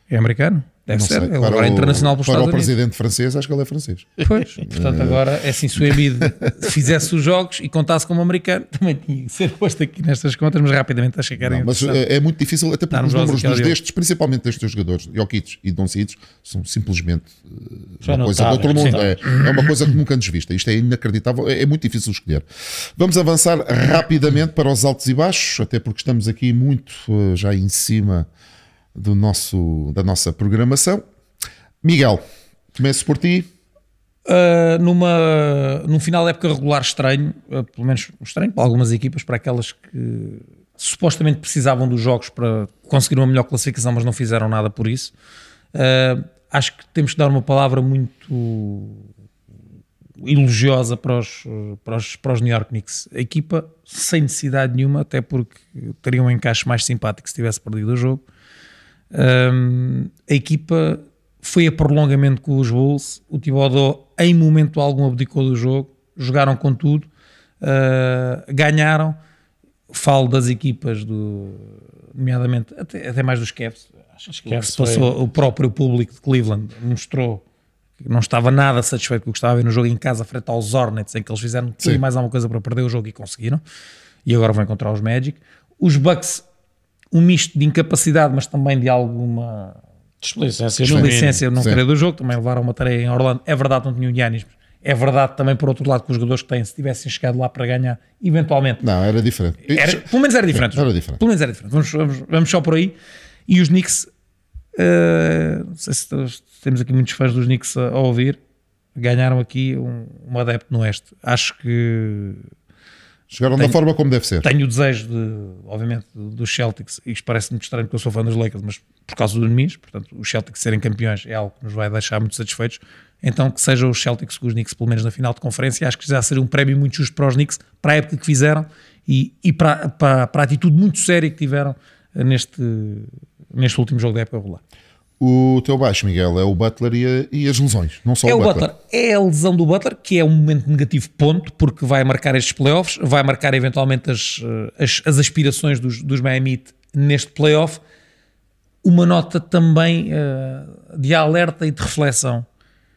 É americano? Deve Não ser. sei. Ele Para agora é o- internacional pelos Para o Estados Unidos. presidente francês, acho que ele é francês. Pois, e, portanto agora, é assim, se o Embiid fizesse os jogos e contasse como americano, também tinha que ser posto aqui nestas contas, mas rapidamente achei que era Não, mas interessante. é, é muito difícil, até porque Darmos os números voz àquela dos dele. destes, principalmente destes jogadores, Jokic e Doncic, são simplesmente Já uma coisa de outro notáveis, mundo. sim. É, é uma coisa que nunca antes vista. Isto é inacreditável, é, é muito difícil escolher. Vamos avançar rapidamente para os altos e baixos, até porque estamos aqui muito eh, já em cima do nosso, da nossa programação. Miguel, começo por ti. Uh, numa, num final da época regular estranho, uh, pelo menos estranho para algumas equipas, para aquelas que supostamente precisavam dos jogos para conseguir uma melhor classificação, mas não fizeram nada por isso. Uh, acho que temos que dar uma palavra muito elogiosa para os, para os, para os New York Knicks. A equipa sem necessidade nenhuma, até porque teria um encaixe mais simpático se tivesse perdido o jogo. Um, a equipa foi a prolongamento com os Bulls. O Thibodeau em momento algum abdicou do jogo, jogaram com tudo, uh, ganharam. Falo das equipas do, nomeadamente até, até mais dos Cavs. Acho que Cavs se passou, foi- o próprio público de Cleveland mostrou que não estava nada satisfeito com o que estava a ver no jogo em casa frente aos Hornets, em que eles fizeram tudo Sim. e mais alguma coisa para perder o jogo e conseguiram, e agora vão encontrar os Magic. Os Bucks, um misto de incapacidade, mas também de alguma Desplicência, licença não Sim. querer do jogo, também levaram uma tarefa em Orlando. É verdade, não tinham o Giannis, mas é verdade também, por outro lado, que os jogadores que têm, se tivessem chegado lá para ganhar, eventualmente, Não, era diferente. era, pelo menos era diferente. Era diferente. Pelo menos era diferente. Vamos, vamos, vamos só por aí. E os Knicks, uh, não sei se todos- temos aqui muitos fãs dos Knicks a, a ouvir, ganharam aqui um, um adepto no Oeste. Acho que Chegaram Tenho- da forma como deve ser. tenho o desejo, de, obviamente, dos Celtics, e isto parece muito estranho porque eu sou fã dos Lakers, mas por causa do Nemis, portanto, os Celtics serem campeões é algo que nos vai deixar muito satisfeitos. Então, que sejam os Celtics com os Knicks, pelo menos na final de conferência, acho que já seria um prémio muito justo para os Knicks, para a época que fizeram e, e para, para, para a atitude muito séria que tiveram eh, neste, neste último jogo da época regular. O teu baixo, Miguel, é o Butler e, a- e as lesões, não só É o o Butler. Butler, é a lesão do Butler, que é um momento negativo, ponto, porque vai marcar estes playoffs, vai marcar eventualmente as, eh, as, as aspirações dos, dos Miami Heat neste playoff. Uma nota também eh, de alerta e de reflexão.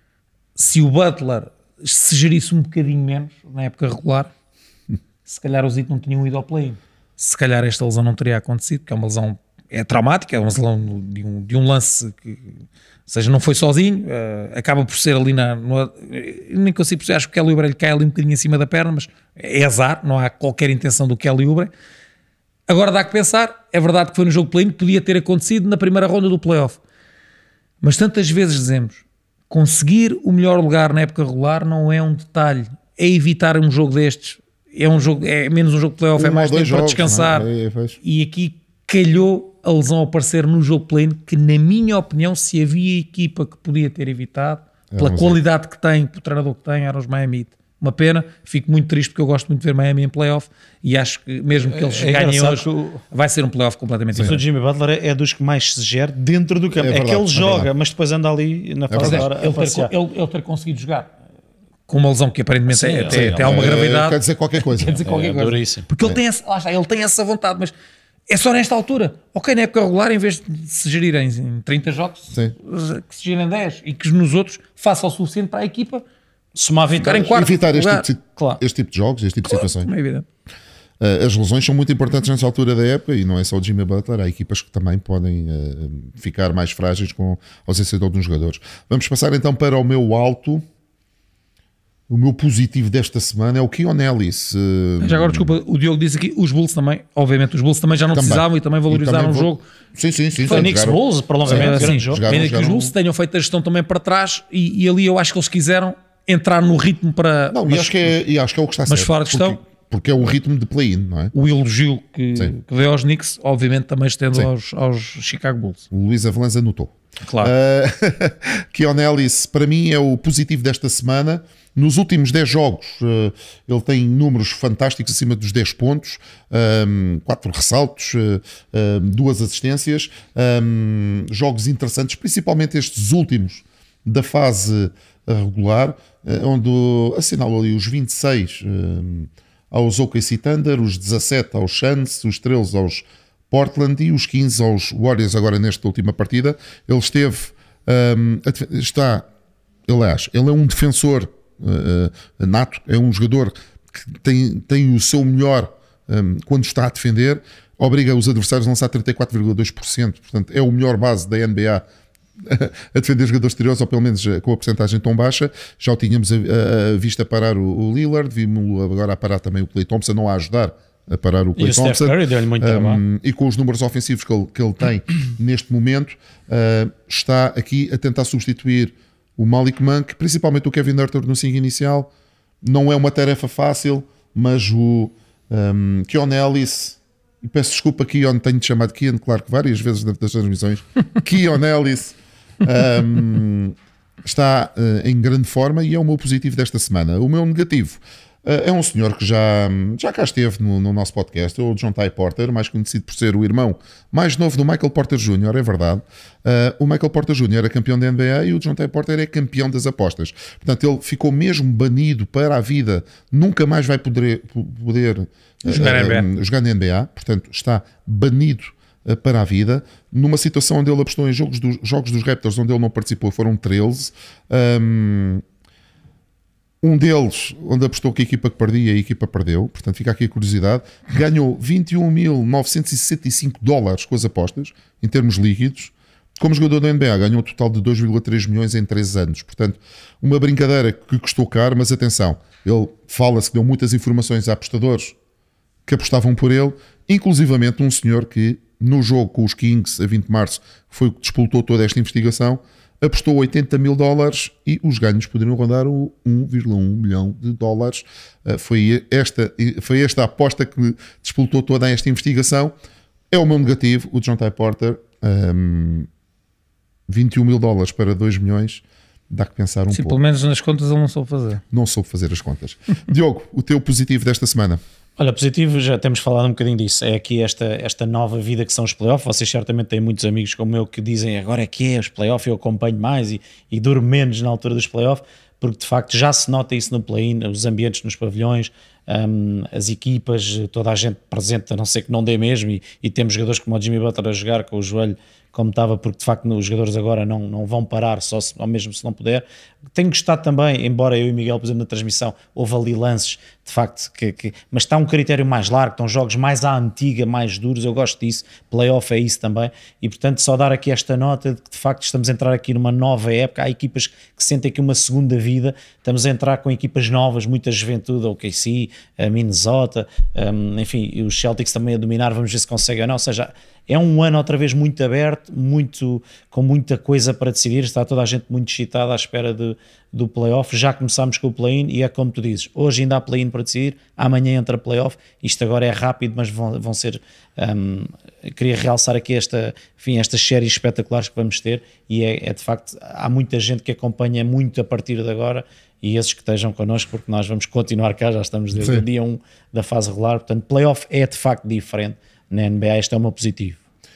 Se o Butler se gerisse um bocadinho menos na época regular, se calhar os Heat não tinham ido ao play-in. Se calhar esta lesão não teria acontecido, porque é uma lesão é traumática, é uma lesão de um, de um lance que, ou seja, não foi sozinho, uh, acaba por ser ali na... No, eu nem consigo perceber, acho que o Kelly Oubre lhe cai ali um bocadinho em cima da perna, mas é azar, não há qualquer intenção do Kelly Oubre. Agora dá que pensar, é verdade que foi no jogo play-in, que podia ter acontecido na primeira ronda do playoff. Mas tantas vezes dizemos, conseguir o melhor lugar na época regular não é um detalhe, é evitar um jogo destes, é, um jogo, é menos um jogo de playoff, Um é mais ou tempo dois para jogos, descansar. não é? É, pois. E aqui calhou a lesão aparecer no jogo play-in, que na minha opinião, se havia equipa que podia ter evitado, pela os qualidade que tem, pelo treinador que tem, eram os Miami Heat. Uma pena, fico muito triste porque eu gosto muito de ver Miami em playoff e acho que mesmo que eles É ganhem engraçado hoje, que o- vai ser um playoff completamente Mas o diferente. Jimmy Butler é, é dos que mais se gera dentro do campo. É É, verdade, que ele é joga, verdade. mas depois anda ali na fase verdade. da hora a ele, ter, passear. ele, ele ter conseguido jogar com uma lesão que aparentemente Sim, é, é, até, sim, até há uma É, gravidade, quer dizer qualquer coisa. quer dizer qualquer É coisa. duríssimo. Porque ele tem, essa, lá está, ele tem essa vontade, mas é só nesta altura. Ok, na época regular, em vez de se gerirem em trinta jogos, Sim. que se gerem dez e que nos outros faça o suficiente para a equipa Somar ficar em vitórias. quarto Evitar este lugar. tipo, de, Claro. este tipo de jogos, este tipo de situações. Como é evidente. Uh, as lesões são muito importantes nessa altura da época e não é só o Jimmy Butler, há equipas que também podem uh, ficar mais frágeis com a ausência de alguns jogadores. Vamos passar então para o meu alto. O meu positivo desta semana é o Keon Ellis. Uh, Já agora, desculpa, o Diogo disse aqui, os Bulls também, obviamente, os Bulls também já não Também. precisavam e também valorizaram e também o vou- jogo. Sim, sim, sim. Foi sim, Knicks jogaram- Bulls, prolongamento, Assim, grande jogo. jogaram- ainda que os jogaram- Bulls tenham feito a gestão também para trás e, e ali eu acho que eles quiseram entrar no ritmo para... Não, e, mas acho que é, e acho que é o que está mas certo. fora de questão- Porque, porque é o ritmo de play-in, não é? o elogio que, Sim. que deu aos Knicks, obviamente também estendo Sim. aos, aos Chicago Bulls. O Luís Avalanz anotou. Claro. Uh, Keon Ellis, para mim, é o positivo desta semana. Nos últimos dez jogos, uh, ele tem números fantásticos acima dos dez pontos, um, quatro ressaltos, uh, um, duas assistências, um, jogos interessantes, principalmente estes últimos da fase regular, uh, onde assinala ali os vinte e seis um, aos O K C Thunder, os dezassete aos Suns, os treze aos Portland e os Kings aos Warriors agora nesta última partida. Ele esteve, um, está, aliás, ele é um defensor uh, nato, é um jogador que tem, tem o seu melhor um, quando está a defender, obriga os adversários a lançar trinta e quatro vírgula dois por cento, portanto é o melhor base da N B A a defender jogadores exteriores, ou pelo menos com a porcentagem tão baixa. Já o tínhamos a, a, a visto a parar o, o Lillard, vimos-lo agora a parar também o Klay Thompson, não a ajudar a parar o Klay Thompson, muito um, e com os números ofensivos que ele, que ele tem neste momento, uh, está aqui a tentar substituir o Malik Monk, principalmente o Kevin Huerter no cinco inicial. Não é uma tarefa fácil, mas o um, Keon Ellis, e peço desculpa Keon, tenho-te chamado Keon, claro que várias vezes nas transmissões, Keon Ellis um, está uh, em grande forma e é o meu positivo desta semana. O meu negativo é um senhor que já, já cá esteve no, no nosso podcast, o John Ty Porter, mais conhecido por ser o irmão mais novo do Michael Porter Júnior, é verdade. Uh, o Michael Porter Júnior era campeão da N B A e o John Ty Porter é campeão das apostas. Portanto, ele ficou mesmo banido para a vida, nunca mais vai poder, poder jogar, uh, N B A. jogar na N B A, portanto, está banido uh, para a vida. Numa situação onde ele apostou em jogos, do, jogos dos Raptors, onde ele não participou, foram treze. Um, Um deles, onde apostou que a equipa que perdia, a equipa perdeu, portanto fica aqui a curiosidade, ganhou vinte e um mil novecentos e sessenta e cinco dólares com as apostas, em termos líquidos. Como jogador da N B A, ganhou um total de dois vírgula três milhões em três anos. Portanto, uma brincadeira que custou caro, mas atenção, ele fala-se que deu muitas informações a apostadores que apostavam por ele, inclusivamente um senhor que, no jogo com os Kings, a vinte de março, foi o que despoltou toda esta investigação, apostou oitenta mil dólares e os ganhos poderiam rondar o um vírgula um milhão de dólares. Uh, foi, esta, foi esta a aposta que despoltou toda esta investigação. É o meu negativo, o John Ty Porter, um, vinte e um mil dólares para dois milhões, dá que pensar um Sim, pouco. Pelo menos nas contas ele não soube fazer. Não soube fazer as contas. Diogo, o teu positivo desta semana? Olha, positivo, já temos falado um bocadinho disso, é aqui esta, esta nova vida que são os playoffs. Vocês certamente têm muitos amigos como eu que dizem agora é que é os playoffs, eu acompanho mais e, e duro menos na altura dos playoffs, porque de facto já se nota isso no play-in, os ambientes nos pavilhões, um, as equipas, toda a gente presente, a não ser que não dê mesmo, e, e temos jogadores como o Jimmy Butler a jogar com o joelho como estava, porque de facto os jogadores agora não, não vão parar, só se, ou mesmo se não puder. Tenho gostado também, embora eu e Miguel, por exemplo, na transmissão, houve ali lances, de facto, que, que, mas está um critério mais largo, estão jogos mais à antiga, mais duros, eu gosto disso, playoff é isso também, e portanto só dar aqui esta nota de que de facto estamos a entrar aqui numa nova época, há equipas que sentem aqui uma segunda vida, estamos a entrar com equipas novas, muita juventude, o O K C, a Minnesota, um, enfim, os Celtics também a dominar, vamos ver se conseguem ou não, ou seja, é um ano outra vez muito aberto, muito, com muita coisa para decidir, está toda a gente muito excitada à espera de, do playoff. Já começámos com o play-in e é como tu dizes, hoje ainda há play-in para decidir, amanhã entra playoff, isto agora é rápido, mas vão, vão ser, um, queria realçar aqui esta, enfim, estas séries espetaculares que vamos ter e é, é de facto, há muita gente que acompanha muito a partir de agora e esses que estejam connosco, porque nós vamos continuar cá, já estamos desde Sim. o dia um da fase regular, portanto playoff é de facto diferente. Na N B A este é o meu positivo.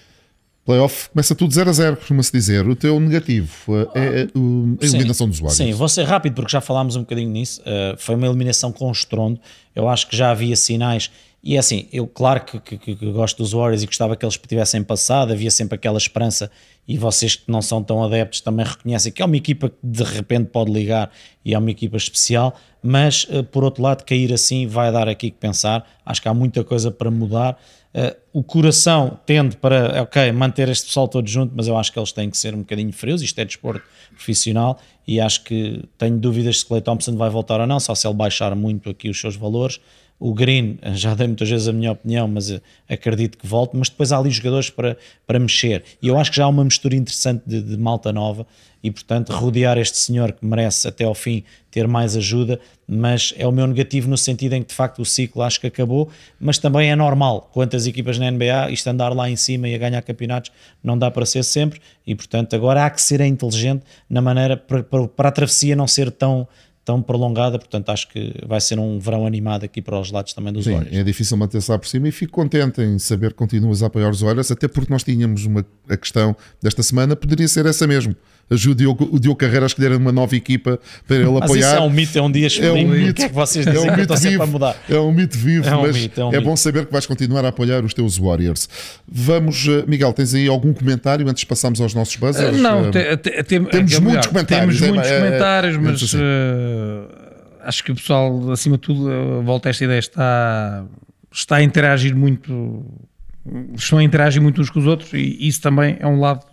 Playoff começa tudo zero a zero, costuma-se dizer. O teu negativo é a eliminação sim, dos Warriors. Sim, vou ser rápido porque já falámos um bocadinho nisso. Uh, foi uma eliminação com estrondo. Eu acho que já havia sinais. E é assim, eu claro que, que, que gosto dos Warriors e gostava que eles tivessem passado. Havia sempre aquela esperança e vocês que não são tão adeptos também reconhecem que é uma equipa que de repente pode ligar e é uma equipa especial. Mas, uh, por outro lado, cair assim vai dar aqui que pensar. Acho que há muita coisa para mudar. Uh, o coração tende para, ok, manter este pessoal todo junto, mas eu acho que eles têm que ser um bocadinho frios, isto é desporto profissional e acho que tenho dúvidas se Klay Thompson vai voltar ou não, só se ele baixar muito aqui os seus valores. O Green, já dei muitas vezes a minha opinião, mas uh, acredito que volte, mas depois há ali jogadores para, para mexer e eu acho que já há uma mistura interessante de, de malta nova e portanto rodear este senhor que merece até ao fim ter mais ajuda, mas é o meu negativo no sentido em que de facto o ciclo acho que acabou, mas também é normal, quantas equipas na N B A, isto andar lá em cima e a ganhar campeonatos não dá para ser sempre e portanto agora há que ser inteligente na maneira para, para, para a travessia não ser tão, tão prolongada, portanto acho que vai ser um verão animado aqui para os lados também dos Warriors. É difícil manter-se lá por cima e fico contente em saber que continuas a apoiar os Warriors, até porque nós tínhamos uma, a questão desta semana, poderia ser essa mesmo. ajude o Diogo, o Diogo Carreira a escolher uma nova equipa para ele mas apoiar. Isso é um mito, é um dia É um mito, o que é que vocês é dizem um que eu mito estou sempre vivo, a mudar? é um mito vivo, É um mas mito, é um é mito. bom saber que vais continuar a apoiar os teus Warriors. Vamos, uh, Miguel, tens aí algum comentário antes de passarmos aos nossos buzzers? Não, Uh, te, te, te, temos é muitos melhor. comentários. Temos é, muitos é, comentários, é, mas assim. uh, acho que o pessoal, acima de tudo, uh, volta a esta ideia, está, está a interagir muito, estão a interagir muito uns com os outros e isso também é um lado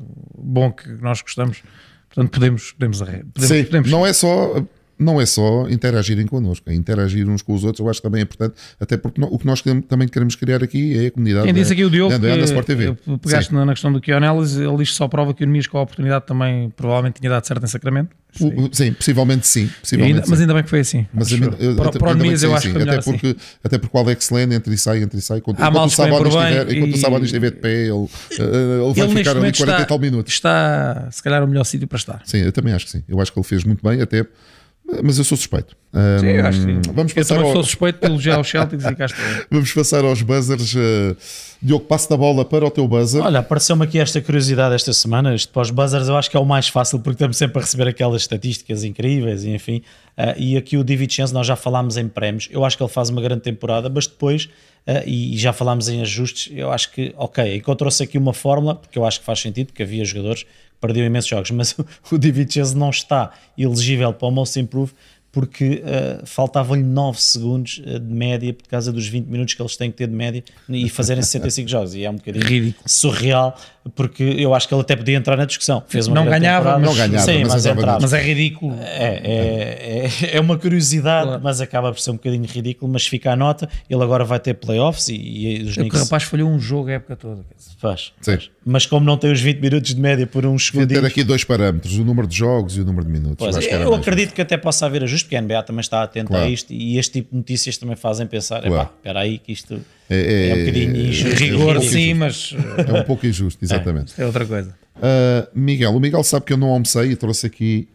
bom que nós gostamos. Portanto, podemos, podemos, podemos, Sim, podemos. não é só... Não é só interagirem connosco, é interagir uns com os outros, eu acho que também é importante, até porque o que nós também queremos criar aqui é a comunidade. Quem disse aqui o Diogo, da, da, da Sport T V. Que pegaste na, na questão do Q-Analysis, ele diz que só prova que o Nemias com a oportunidade também provavelmente tinha dado certo em Sacramento. Sim, sim possivelmente sim. Possivelmente ainda, mas ainda bem que foi assim. Mas acho, ainda, eu, para, para o Nemias eu acho que foi melhor até porque, assim. Até porque o Alex Lane entra e sai, entra e sai. Enquanto, Há enquanto o Sabonis estiver, e... enquanto o Sabonis estiver de pé, ele, ele vai ele ficar ali quarenta está, e tal minutos. Está, se calhar, o melhor sítio para estar. Sim, eu também acho que sim. Eu acho que ele fez muito bem, até... Mas eu sou suspeito. Sim, eu acho que sim. Vamos eu passar também ao... sou suspeito de elogiar os Celtics e cá estou. Vamos passar aos buzzers. Uh, Diogo, passo da bola para o teu buzzer. Olha, apareceu-me aqui esta curiosidade esta semana. Isto para os buzzers eu acho que é o mais fácil porque estamos sempre a receber aquelas estatísticas incríveis e enfim. Uh, e aqui o DiVincenzo, nós já falámos em prémios. Eu acho que ele faz uma grande temporada, mas depois, uh, e já falámos em ajustes, eu acho que, ok, encontrou-se aqui uma fórmula, porque eu acho que faz sentido, porque havia jogadores que perdiam imensos jogos, mas o DiVincenzo não está elegível para o Most Improved porque uh, faltavam-lhe nove segundos uh, de média por causa dos vinte minutos que eles têm que ter de média e fazerem sessenta e cinco jogos, e é um bocadinho ridículo, surreal, porque eu acho que ele até podia entrar na discussão. Fez uma não ganhava, mas, não ganhava, sim, mas, mas, entrava. mas é ridículo. É, é, é, é uma curiosidade, claro. Mas acaba por ser um bocadinho ridículo, mas fica a nota, ele agora vai ter playoffs e, e os é Knicks... O rapaz falhou um jogo a época toda. Faz, faz. Mas como não tem os vinte minutos de média por uns segundos... ter aqui dois parâmetros, o número de jogos e o número de minutos. Pois, eu acho que eu acredito que até possa haver ajuste, porque a N B A também está atenta claro. a isto e este tipo de notícias também fazem pensar, claro. epá, espera aí que isto é, é, é um bocadinho injusto. Rigor, é sim, mas... É um pouco injusto, exatamente. É, é outra coisa. Uh, Miguel, o Miguel sabe que eu não almocei e trouxe aqui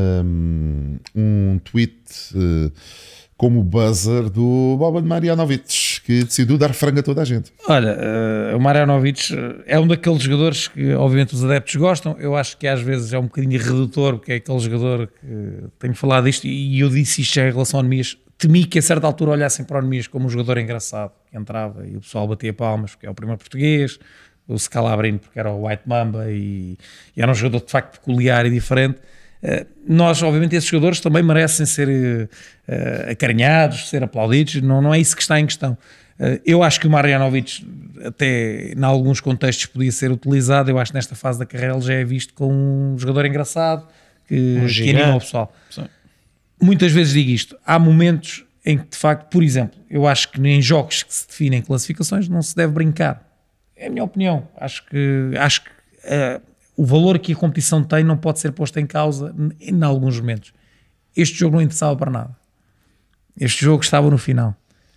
um, um tweet uh, como buzzer do Boban Marjanovic, que decidiu dar frango a toda a gente. Olha, uh, o Marjanovic é um daqueles jogadores que obviamente os adeptos gostam. Eu acho que às vezes é um bocadinho redutor, porque é aquele jogador que tenho falado disto e eu disse isto já em relação ao Nemias. Temi que a certa altura olhassem para o Nemias como um jogador engraçado, que entrava e o pessoal batia palmas porque é o primeiro português, o Scalabrine porque era o White Mamba e, e era um jogador de facto peculiar e diferente. Uh, nós, obviamente, esses jogadores também merecem ser uh, acarinhados, ser aplaudidos, não, não é isso que está em questão. Uh, eu acho que o Marjanovic, até em alguns contextos, podia ser utilizado. Eu acho que nesta fase da carreira ele já é visto como um jogador engraçado que, um que anima o pessoal. Sim. Muitas vezes digo isto, há momentos em que, de facto, por exemplo, eu acho que em jogos que se definem classificações não se deve brincar. É a minha opinião. Acho que, acho que uh, o valor que a competição tem não pode ser posto em causa em, em alguns momentos. Este jogo não interessava para nada. Este jogo estava no final.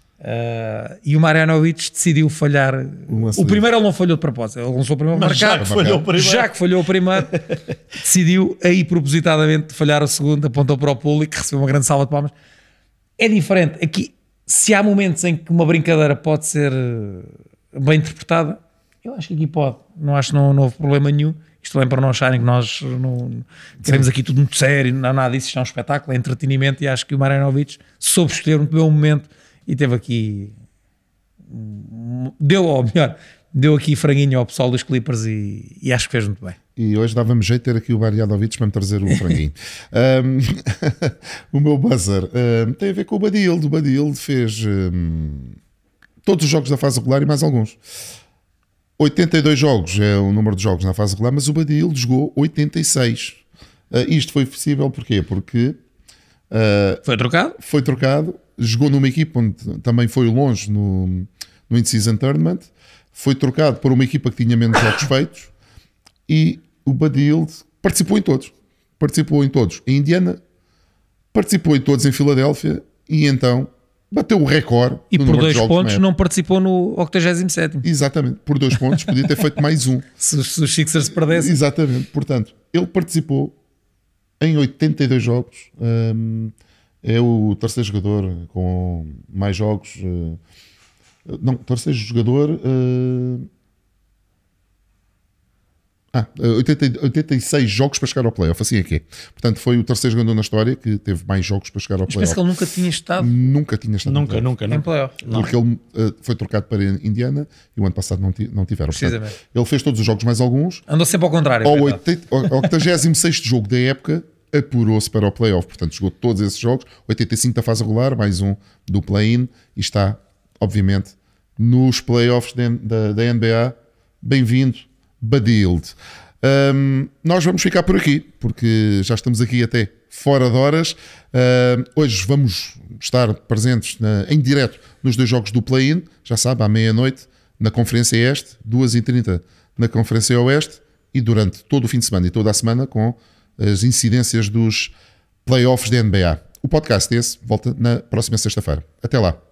Uh, e o Marjanovic decidiu falhar. O primeiro ele não falhou de propósito. Ele lançou o primeiro Mas marcado. Já que falhou o primeiro, já que falhou o primeiro decidiu aí propositadamente falhar o segundo, apontou para o público, recebeu uma grande salva de palmas. É diferente. Aqui, se há momentos em que uma brincadeira pode ser bem interpretada, eu acho que aqui pode. Não acho que não, não houve problema nenhum. Isto bem para não acharem que nós não, queremos aqui tudo muito sério, não há nada disso, isto é um espetáculo, é entretenimento e acho que o Marjanovic soube escolher muito bem o momento e teve aqui, deu, ou melhor, deu aqui franguinho ao pessoal dos Clippers e, e acho que fez muito bem. E hoje dava-me jeito de ter aqui o Marjanovic para me trazer o franguinho. um, o meu buzzer um, tem a ver com o Badildo. O Badildo fez um, todos os jogos da fase regular e mais alguns. oitenta e dois jogos é o número de jogos na fase regular, mas o Badildo jogou oitenta e seis. Uh, isto foi possível porquê? Porque uh, foi trocado? Foi trocado, jogou numa equipa onde também foi longe no, no In-Season Tournament, foi trocado por uma equipa que tinha menos jogos feitos e o Badildo participou em todos. Participou em todos em Indiana, participou em todos em Filadélfia e então bateu o recorde. E por dois pontos médio. Não participou no octogésimo sétimo. Exatamente, por dois pontos podia ter feito mais um. Se, se os Sixers perdessem. Exatamente, portanto, ele participou em oitenta e dois jogos. Um, é o terceiro jogador com mais jogos. Uh, não, terceiro jogador. Uh, Ah, oitenta, oitenta e seis jogos para chegar ao playoff, assim é que é. Portanto, foi o terceiro jogador na história que teve mais jogos para chegar ao Mas penso que playoff. ele nunca tinha estado Nunca tinha estado Nunca, nunca, em nunca. playoff. porque ele uh, foi trocado para Indiana e o ano passado não, ti- não tiveram. Portanto, Precisamente. ele fez todos os jogos, mais alguns. Andou sempre ao contrário. Ao, coitado. oitenta, ao oitagésimo sexto jogo da época, apurou-se para o playoff. Portanto, jogou todos esses jogos. oitenta e cinco da fase regular, mais um do play-in. E está, obviamente, nos playoffs da, da, da N B A. Bem-vindo, Badilde. Um, nós vamos ficar por aqui, porque já estamos aqui até fora de horas. Um, hoje vamos estar presentes na, em direto nos dois jogos do play-in, já sabe, à meia-noite, na Conferência Este, duas e trinta na Conferência Oeste, e durante todo o fim de semana e toda a semana com as incidências dos playoffs da N B A. O podcast esse volta na próxima sexta-feira. Até lá.